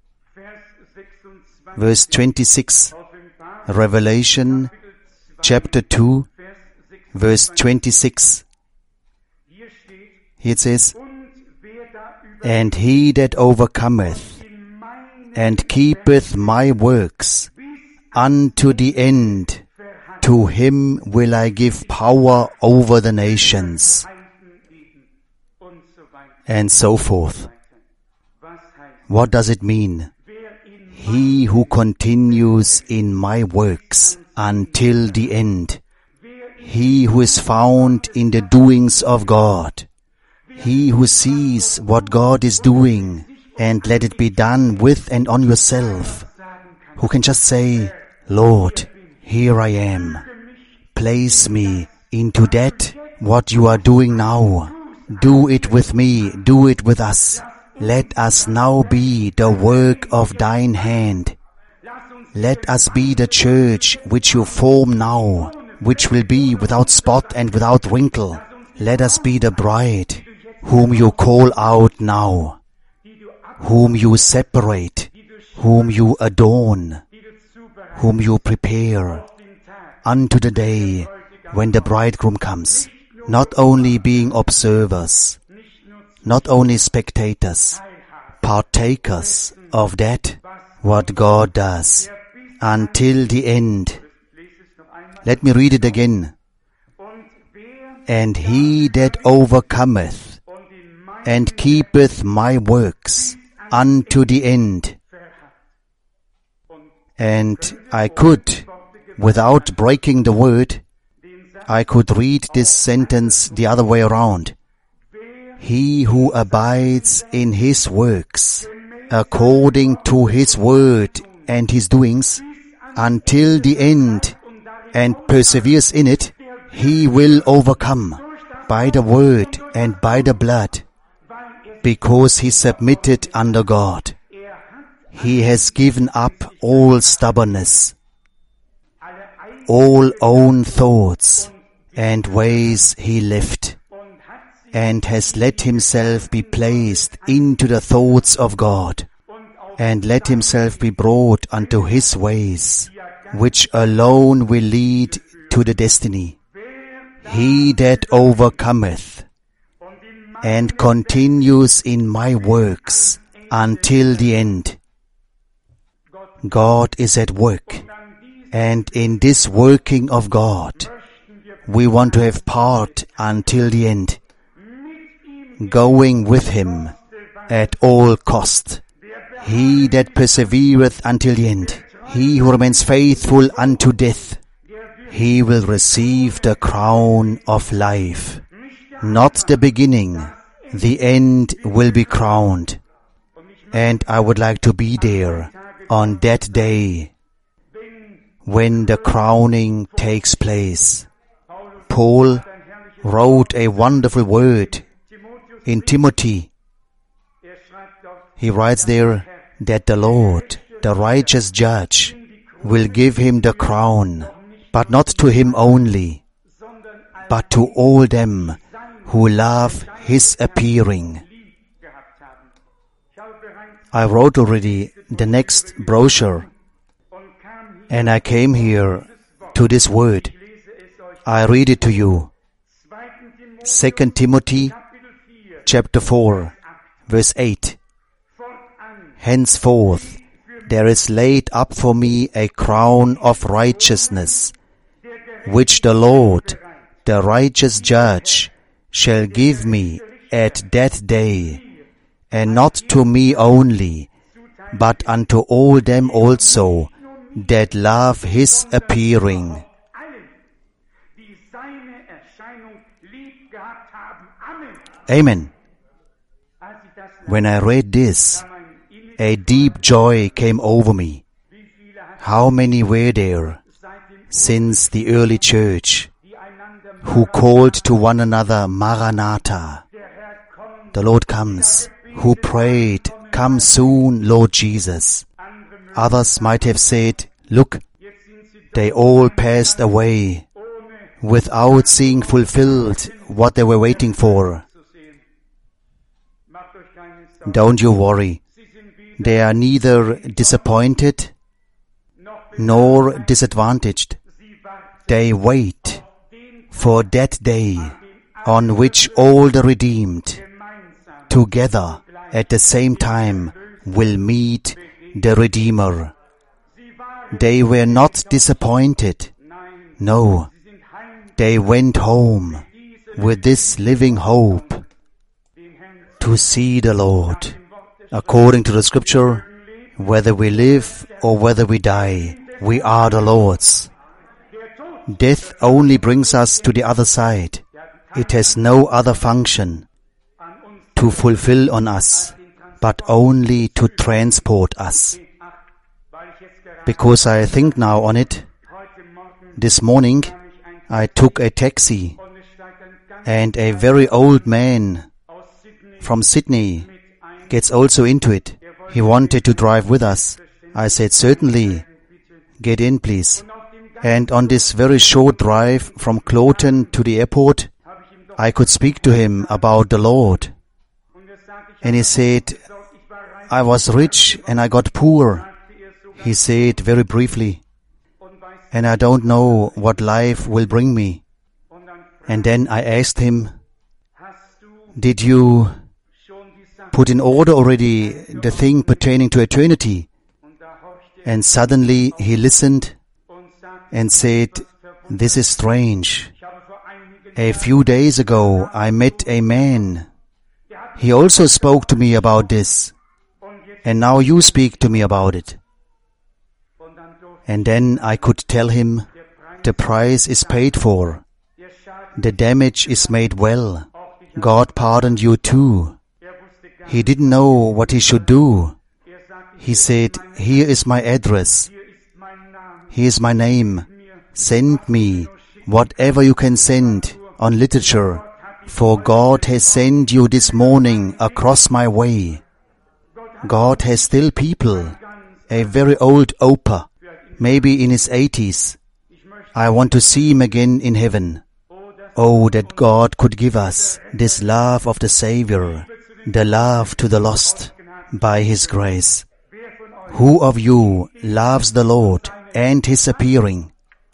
verse twenty-six. Revelation chapter two, verse twenty-six. Here it says, and he that overcometh and keepeth my works unto the end, to him will I give power over the nations, and so forth. What does it mean? He who continues in my works until the end. He who is found in the doings of God. He who sees what God is doing and let it be done with and on yourself. Who can just say, Lord, here I am. Place me into that what you are doing now. Do it with me. Do it with us. Let us now be the work of thine hand. Let us be the church which you form now, which will be without spot and without wrinkle. Let us be the bride whom you call out now, whom you separate, whom you adorn, whom you prepare unto the day when the bridegroom comes. Not only being observers, not only spectators, partakers of that what God does until the end. Let me read it again. And he that overcometh and keepeth my works unto the end. And I could, without breaking the word, I could read this sentence the other way around. He who abides in his works, according to his word and his doings, until the end, and perseveres in it, he will overcome by the word and by the blood, because he submitted under God. He has given up all stubbornness, all own thoughts and ways he lived, and has let himself be placed into the thoughts of God, and let himself be brought unto his ways, which alone will lead to the destiny. He that overcometh and continues in my works until the end. God is at work, and in this working of God, we want to have part until the end, going with him at all cost. He that persevereth until the end, he who remains faithful unto death, he will receive the crown of life. Not the beginning, the end will be crowned. And I would like to be there on that day when the crowning takes place. Paul wrote a wonderful word in Timothy. He writes there that the Lord, the righteous judge, will give him the crown, but not to him only, but to all them who love his appearing. I wrote already the next brochure, and I came here to this word. I read it to you. Second Timothy chapter four, verse eight. Henceforth there is laid up for me a crown of righteousness, which the Lord, the righteous judge, shall give me at that day, and not to me only, but unto all them also that love his appearing. Amen. When I read this, a deep joy came over me. How many were there since the early church who called to one another, Maranatha, the Lord comes, who prayed, come soon, Lord Jesus. Others might have said, look, they all passed away without seeing fulfilled what they were waiting for. Don't you worry. They are neither disappointed nor disadvantaged. They wait for that day on which all the redeemed together at the same time will meet the Redeemer. They were not disappointed. No, they went home with this living hope to see the Lord. According to the scripture, whether we live or whether we die, we are the Lord's. Death only brings us to the other side. It has no other function to fulfill on us, but only to transport us. Because I think now on it, this morning I took a taxi, and a very old man from Sydney gets also into it. He wanted to drive with us. I said, certainly, get in please. And on this very short drive from Kloten to the airport, I could speak to him about the Lord. And he said, I was rich and I got poor. He said very briefly, and I don't know what life will bring me. And then I asked him, did you put in order already the thing pertaining to eternity? And suddenly he listened and said, this is strange. A few days ago I met a man. He also spoke to me about this. And now you speak to me about it. And then I could tell him, the price is paid for. The damage is made well. God pardoned you too. He didn't know what he should do. He said, here is my address. Here is my name. Send me whatever you can send on literature, for God has sent you this morning across my way. God has still people, a very old Opa, maybe in his eighties. I want to see him again in heaven. Oh, that God could give us this love of the Savior, the love to the lost, by His grace. Who of you loves the Lord and His appearing?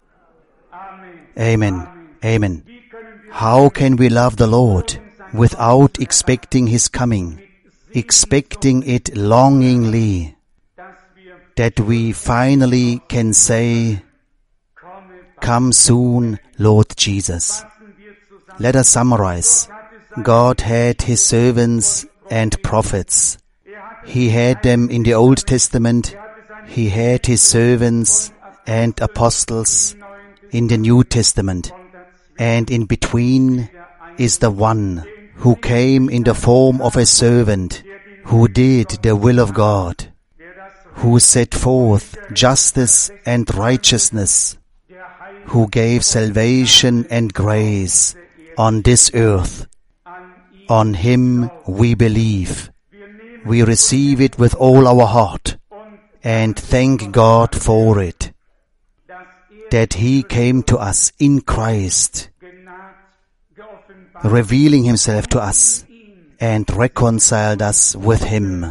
Amen. Amen. How can we love the Lord without expecting His coming, expecting it longingly, that we finally can say, come soon, Lord Jesus. Let us summarize. God had His servants and prophets. He had them in the Old Testament. He had His servants and apostles in the New Testament. And in between is the one who came in the form of a servant, who did the will of God, who set forth justice and righteousness, who gave salvation and grace on this earth. On Him we believe. We receive it with all our heart and thank God for it, that He came to us in Christ, revealing Himself to us and reconciled us with Him.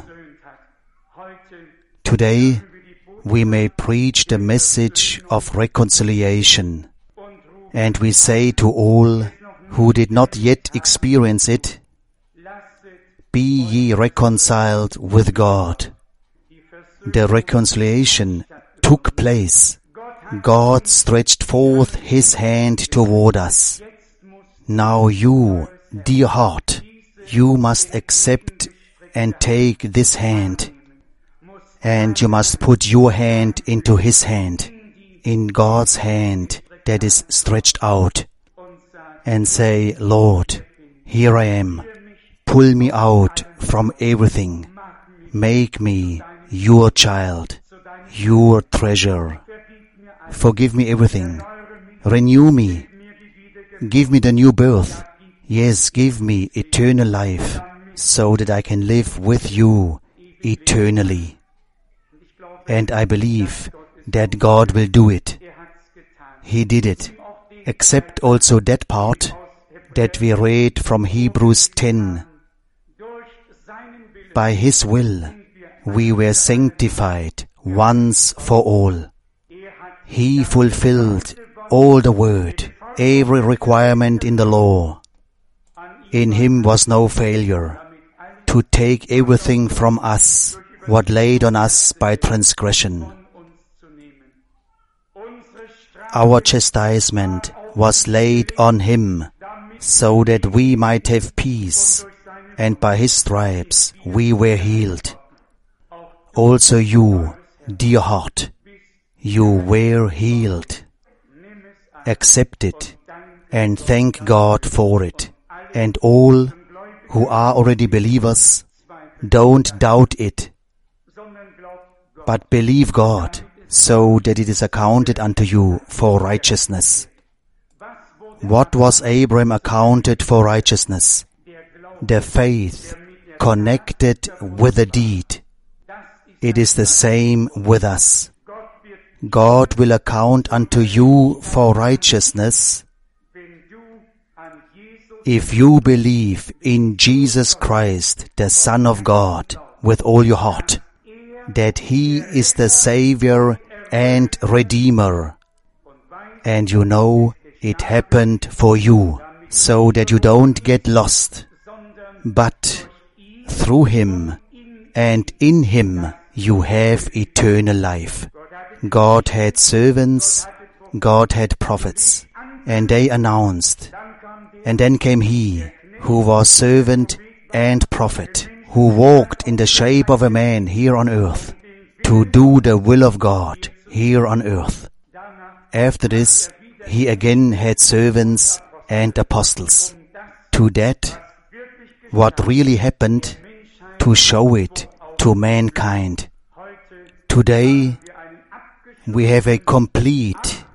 Today we may preach the message of reconciliation, and we say to all who did not yet experience it, be ye reconciled with God. The reconciliation took place. God stretched forth His hand toward us. Now you, dear heart, you must accept and take this hand, and you must put your hand into His hand, in God's hand that is stretched out, and say, Lord, here I am. Pull me out from everything. Make me your child, your treasure. Forgive me everything. Renew me. Give me the new birth. Yes, give me eternal life, so that I can live with you eternally. And I believe that God will do it. He did it. Accept also that part that we read from Hebrews ten. By His will we were sanctified once for all. He fulfilled all the word, every requirement in the law. In Him was no failure, to take everything from us, what laid on us by transgression. Our chastisement was laid on Him, so that we might have peace, and by His stripes we were healed. Also you, dear heart, you were healed. Accept it, and thank God for it. And all who are already believers, don't doubt it, but believe God, so that it is accounted unto you for righteousness. What was Abraham accounted for righteousness? The faith connected with the deed. It is the same with us. God will account unto you for righteousness if you believe in Jesus Christ, the Son of God, with all your heart, that He is the Savior and Redeemer. And you know it happened for you, so that you don't get lost, but through Him and in Him you have eternal life. God had servants, God had prophets, and they announced. And then came He, who was servant and prophet, who walked in the shape of a man here on earth, to do the will of God here on earth. After this, He again had servants and apostles. To that, what really happened, to show it to mankind. Today, we have a complete,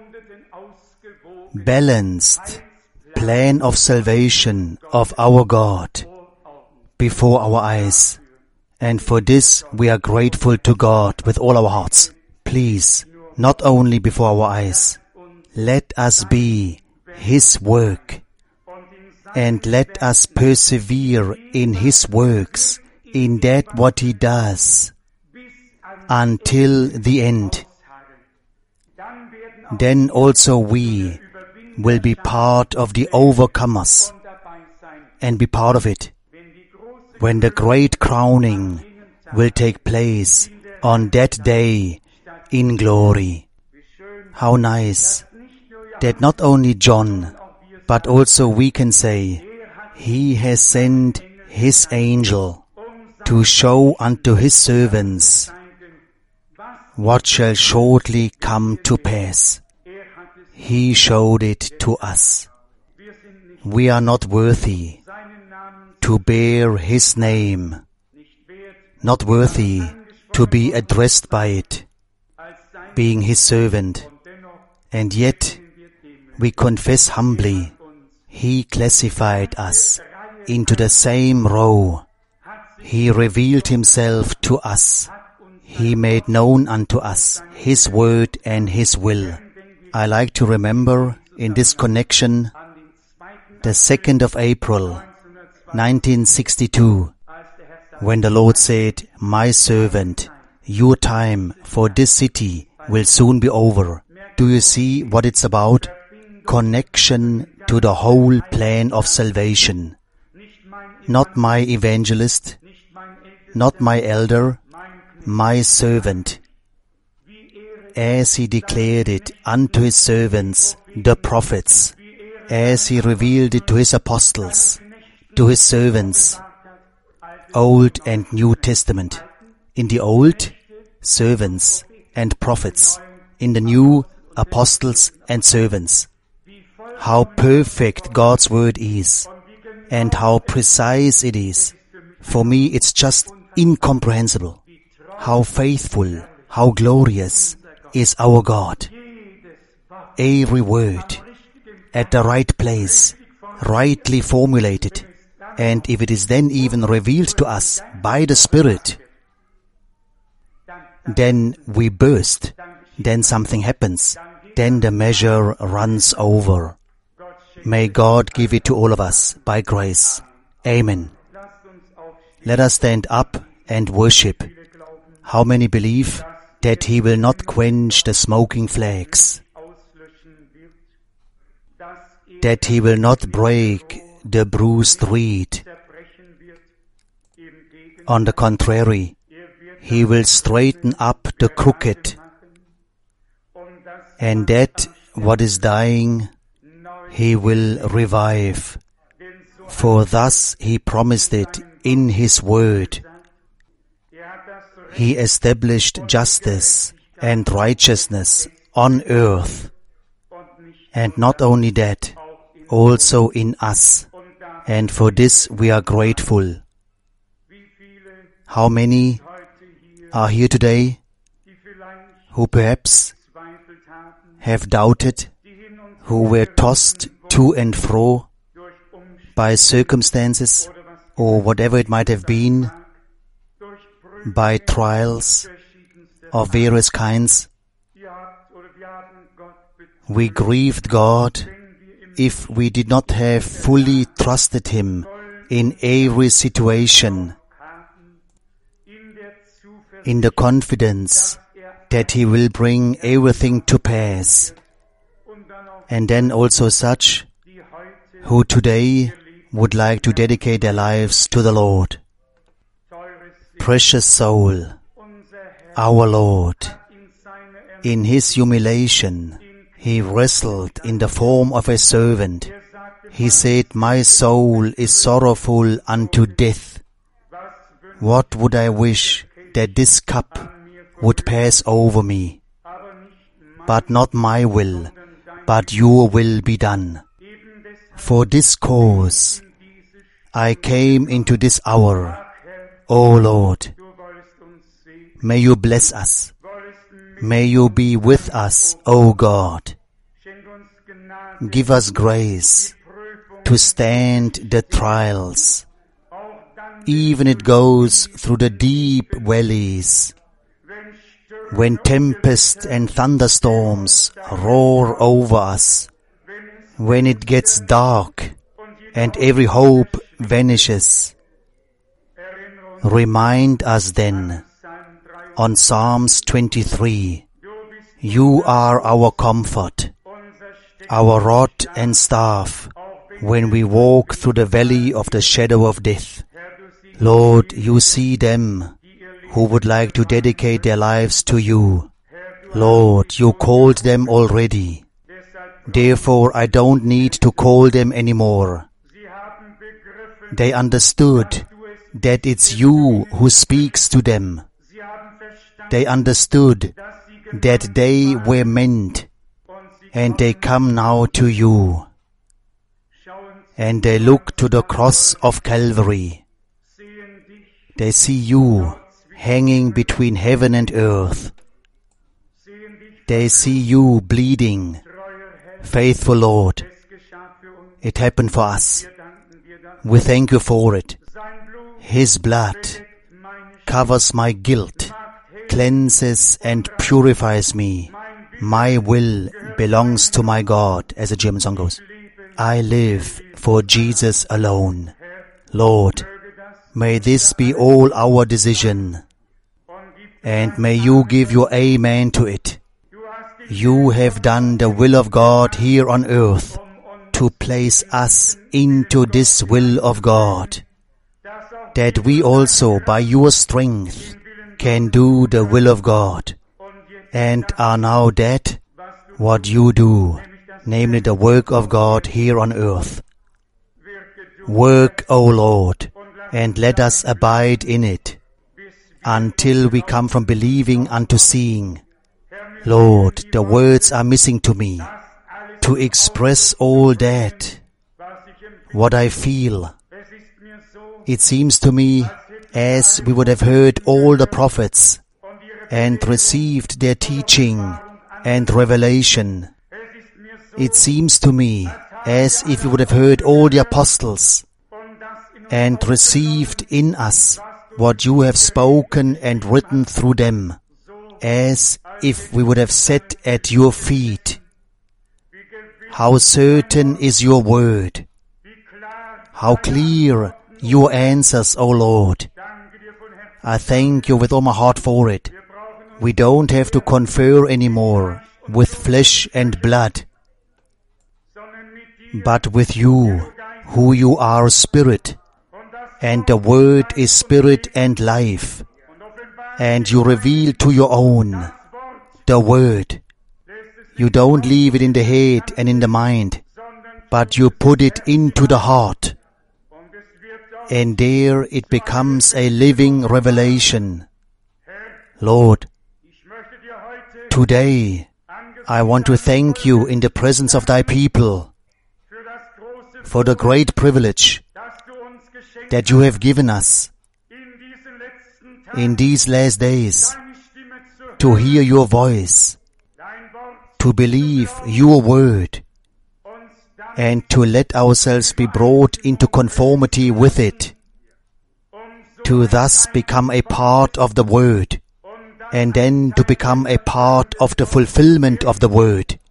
balanced plan of salvation of our God before our eyes. And for this we are grateful to God with all our hearts. Please, not only before our eyes, let us be His work, and let us persevere in His works, in that what He does, until the end. Then also we will be part of the overcomers and be part of it when the great crowning will take place on that day in glory. How nice that not only John, but also we can say, He has sent His angel to show unto His servants what shall shortly come to pass. He showed it to us. We are not worthy to bear His name, not worthy to be addressed by it, being His servant. And yet we confess humbly, He classified us into the same row. He revealed Himself to us. He made known unto us His word and His will. I like to remember in this connection the second of April, nineteen sixty-two, when the Lord said, "My servant, your time for this city will soon be over." Do you see what it's about? Connection to the whole plan of salvation. Not my evangelist, not my elder, my servant, as He declared it unto His servants, the prophets, as He revealed it to His apostles, to His servants, Old and New Testament. In the Old, servants and prophets. In the New, apostles and servants. How perfect God's word is, and how precise it is. For me, it's just incomprehensible. How faithful, how glorious is our God. Every word at the right place, rightly formulated, and if it is then even revealed to us by the Spirit, then we burst, then something happens, then the measure runs over. May God give it to all of us by grace. Amen. Let us stand up and worship. How many believe that He will not quench the smoking flags, that He will not break the bruised reed? On the contrary, He will straighten up the crooked, and that what is dying He will revive. For thus He promised it in His word. He established justice and righteousness on earth. And not only that, also in us. And for this we are grateful. How many are here today who perhaps have doubted, who were tossed to and fro by circumstances or whatever it might have been, by trials of various kinds? We grieved God if we did not have fully trusted Him in every situation, in the confidence that He will bring everything to pass. And then also such who today would like to dedicate their lives to the Lord. Precious soul, our Lord, in His humiliation, He wrestled in the form of a servant. He said, "My soul is sorrowful unto death. What would I wish that this cup would pass over me? But not my will, but your will be done. For this cause I came into this hour. O Lord, may you bless us. May you be with us, O God. Give us grace to stand the trials, even it goes through the deep valleys, when tempests and thunderstorms roar over us, when it gets dark and every hope vanishes. Remind us then on Psalms twenty-three, you are our comfort, our rod and staff, when we walk through the valley of the shadow of death. Lord, you see them who would like to dedicate their lives to you. Lord, you called them already. Therefore, I don't need to call them anymore. They understood that it's you who speaks to them. They understood that they were meant, and they come now to you. And they look to the cross of Calvary. They see you hanging between heaven and earth. They see you bleeding. Faithful Lord, it happened for us. We thank you for it. His blood covers my guilt, cleanses and purifies me. My will belongs to my God, as the German song goes. I live for Jesus alone. Lord, may this be all our decision, and may you give your amen to it. You have done the will of God here on earth to place us into this will of God, that we also, by your strength, can do the will of God, and are now that what you do, namely the work of God here on earth. Work, O Lord, and let us abide in it, until we come from believing unto seeing. Lord, the words are missing to me, to express all that, what I feel. It seems to me as we would have heard all the prophets, and received their teaching and revelation. It seems to me as if we would have heard all the apostles, and received in us what you have spoken and written through them, as if we would have sat at your feet. How certain is your word! How clear your answers, O Lord! I thank you with all my heart for it. We don't have to confer anymore with flesh and blood, but with you, who you are Spirit, and the Word is Spirit and life, and you reveal to your own the Word. You don't leave it in the head and in the mind, but you put it into the heart, and there it becomes a living revelation. Lord, today I want to thank you in the presence of thy people for the great privilege that you have given us in these last days to hear your voice, to believe your word, and to let ourselves be brought into conformity with it, to thus become a part of the word, and then to become a part of the fulfillment of the word.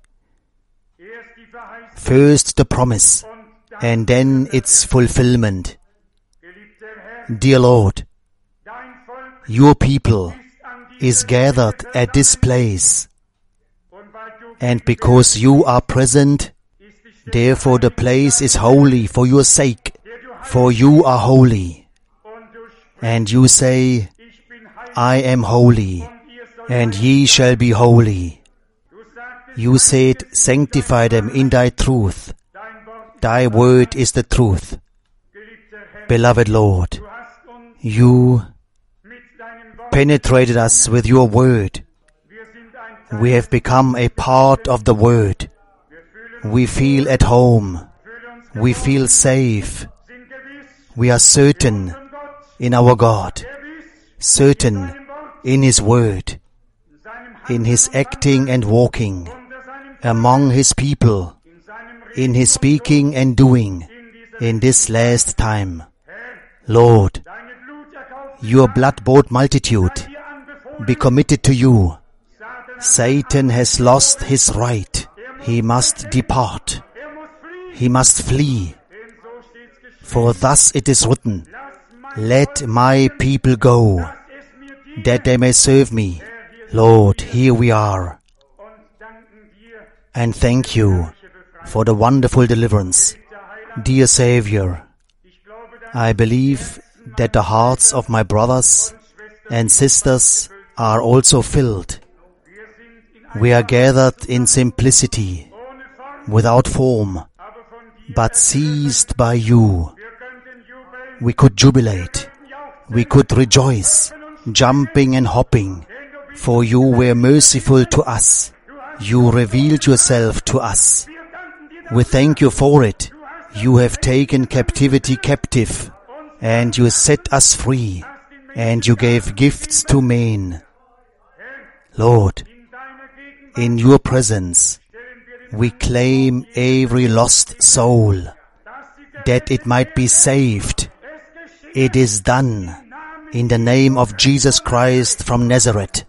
First the promise, and then its fulfillment. Dear Lord, your people is gathered at this place, and because you are present, therefore the place is holy for your sake, for you are holy. And you say, I am holy, and ye shall be holy. You said, sanctify them in thy truth. Thy word is the truth. Beloved Lord, you penetrated us with your word. We have become a part of the word. We feel at home. We feel safe. We are certain in our God, certain in His word, in His acting and walking, among His people, in His speaking and doing, in this last time. Lord, your blood-bought multitude be committed to you. Satan has lost his right. He must depart. He must flee. For thus it is written, let my people go, that they may serve me. Lord, here we are. And thank you for the wonderful deliverance. Dear Savior, I believe that the hearts of my brothers and sisters are also filled. We are gathered in simplicity, without form, but seized by you. We could jubilate, we could rejoice, jumping and hopping, for you were merciful to us. You revealed yourself to us. We thank you for it. You have taken captivity captive, and you set us free, and you gave gifts to men. Lord, In your presence, we claim every lost soul, that it might be saved. It is done in the name of Jesus Christ from Nazareth.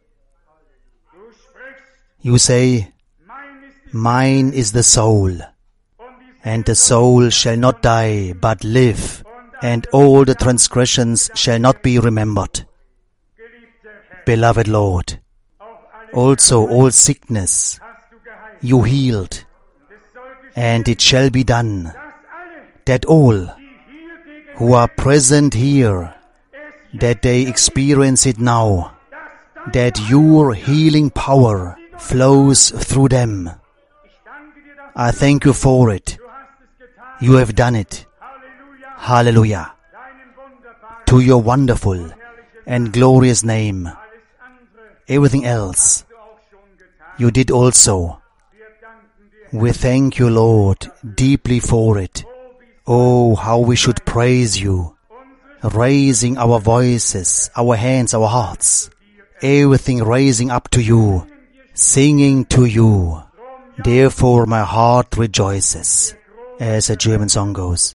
You say, mine is the soul, and the soul shall not die but live, and all the transgressions shall not be remembered. Beloved Lord, also all sickness you healed, and it shall be done, that all who are present here, that they experience it now, that your healing power flows through them. I thank you for it. You have done it. Hallelujah. To your wonderful and glorious name. Everything else you did also. We thank you, Lord, deeply for it. Oh, how we should praise you, raising our voices, our hands, our hearts, everything raising up to you, singing to you. Therefore my heart rejoices, as a German song goes.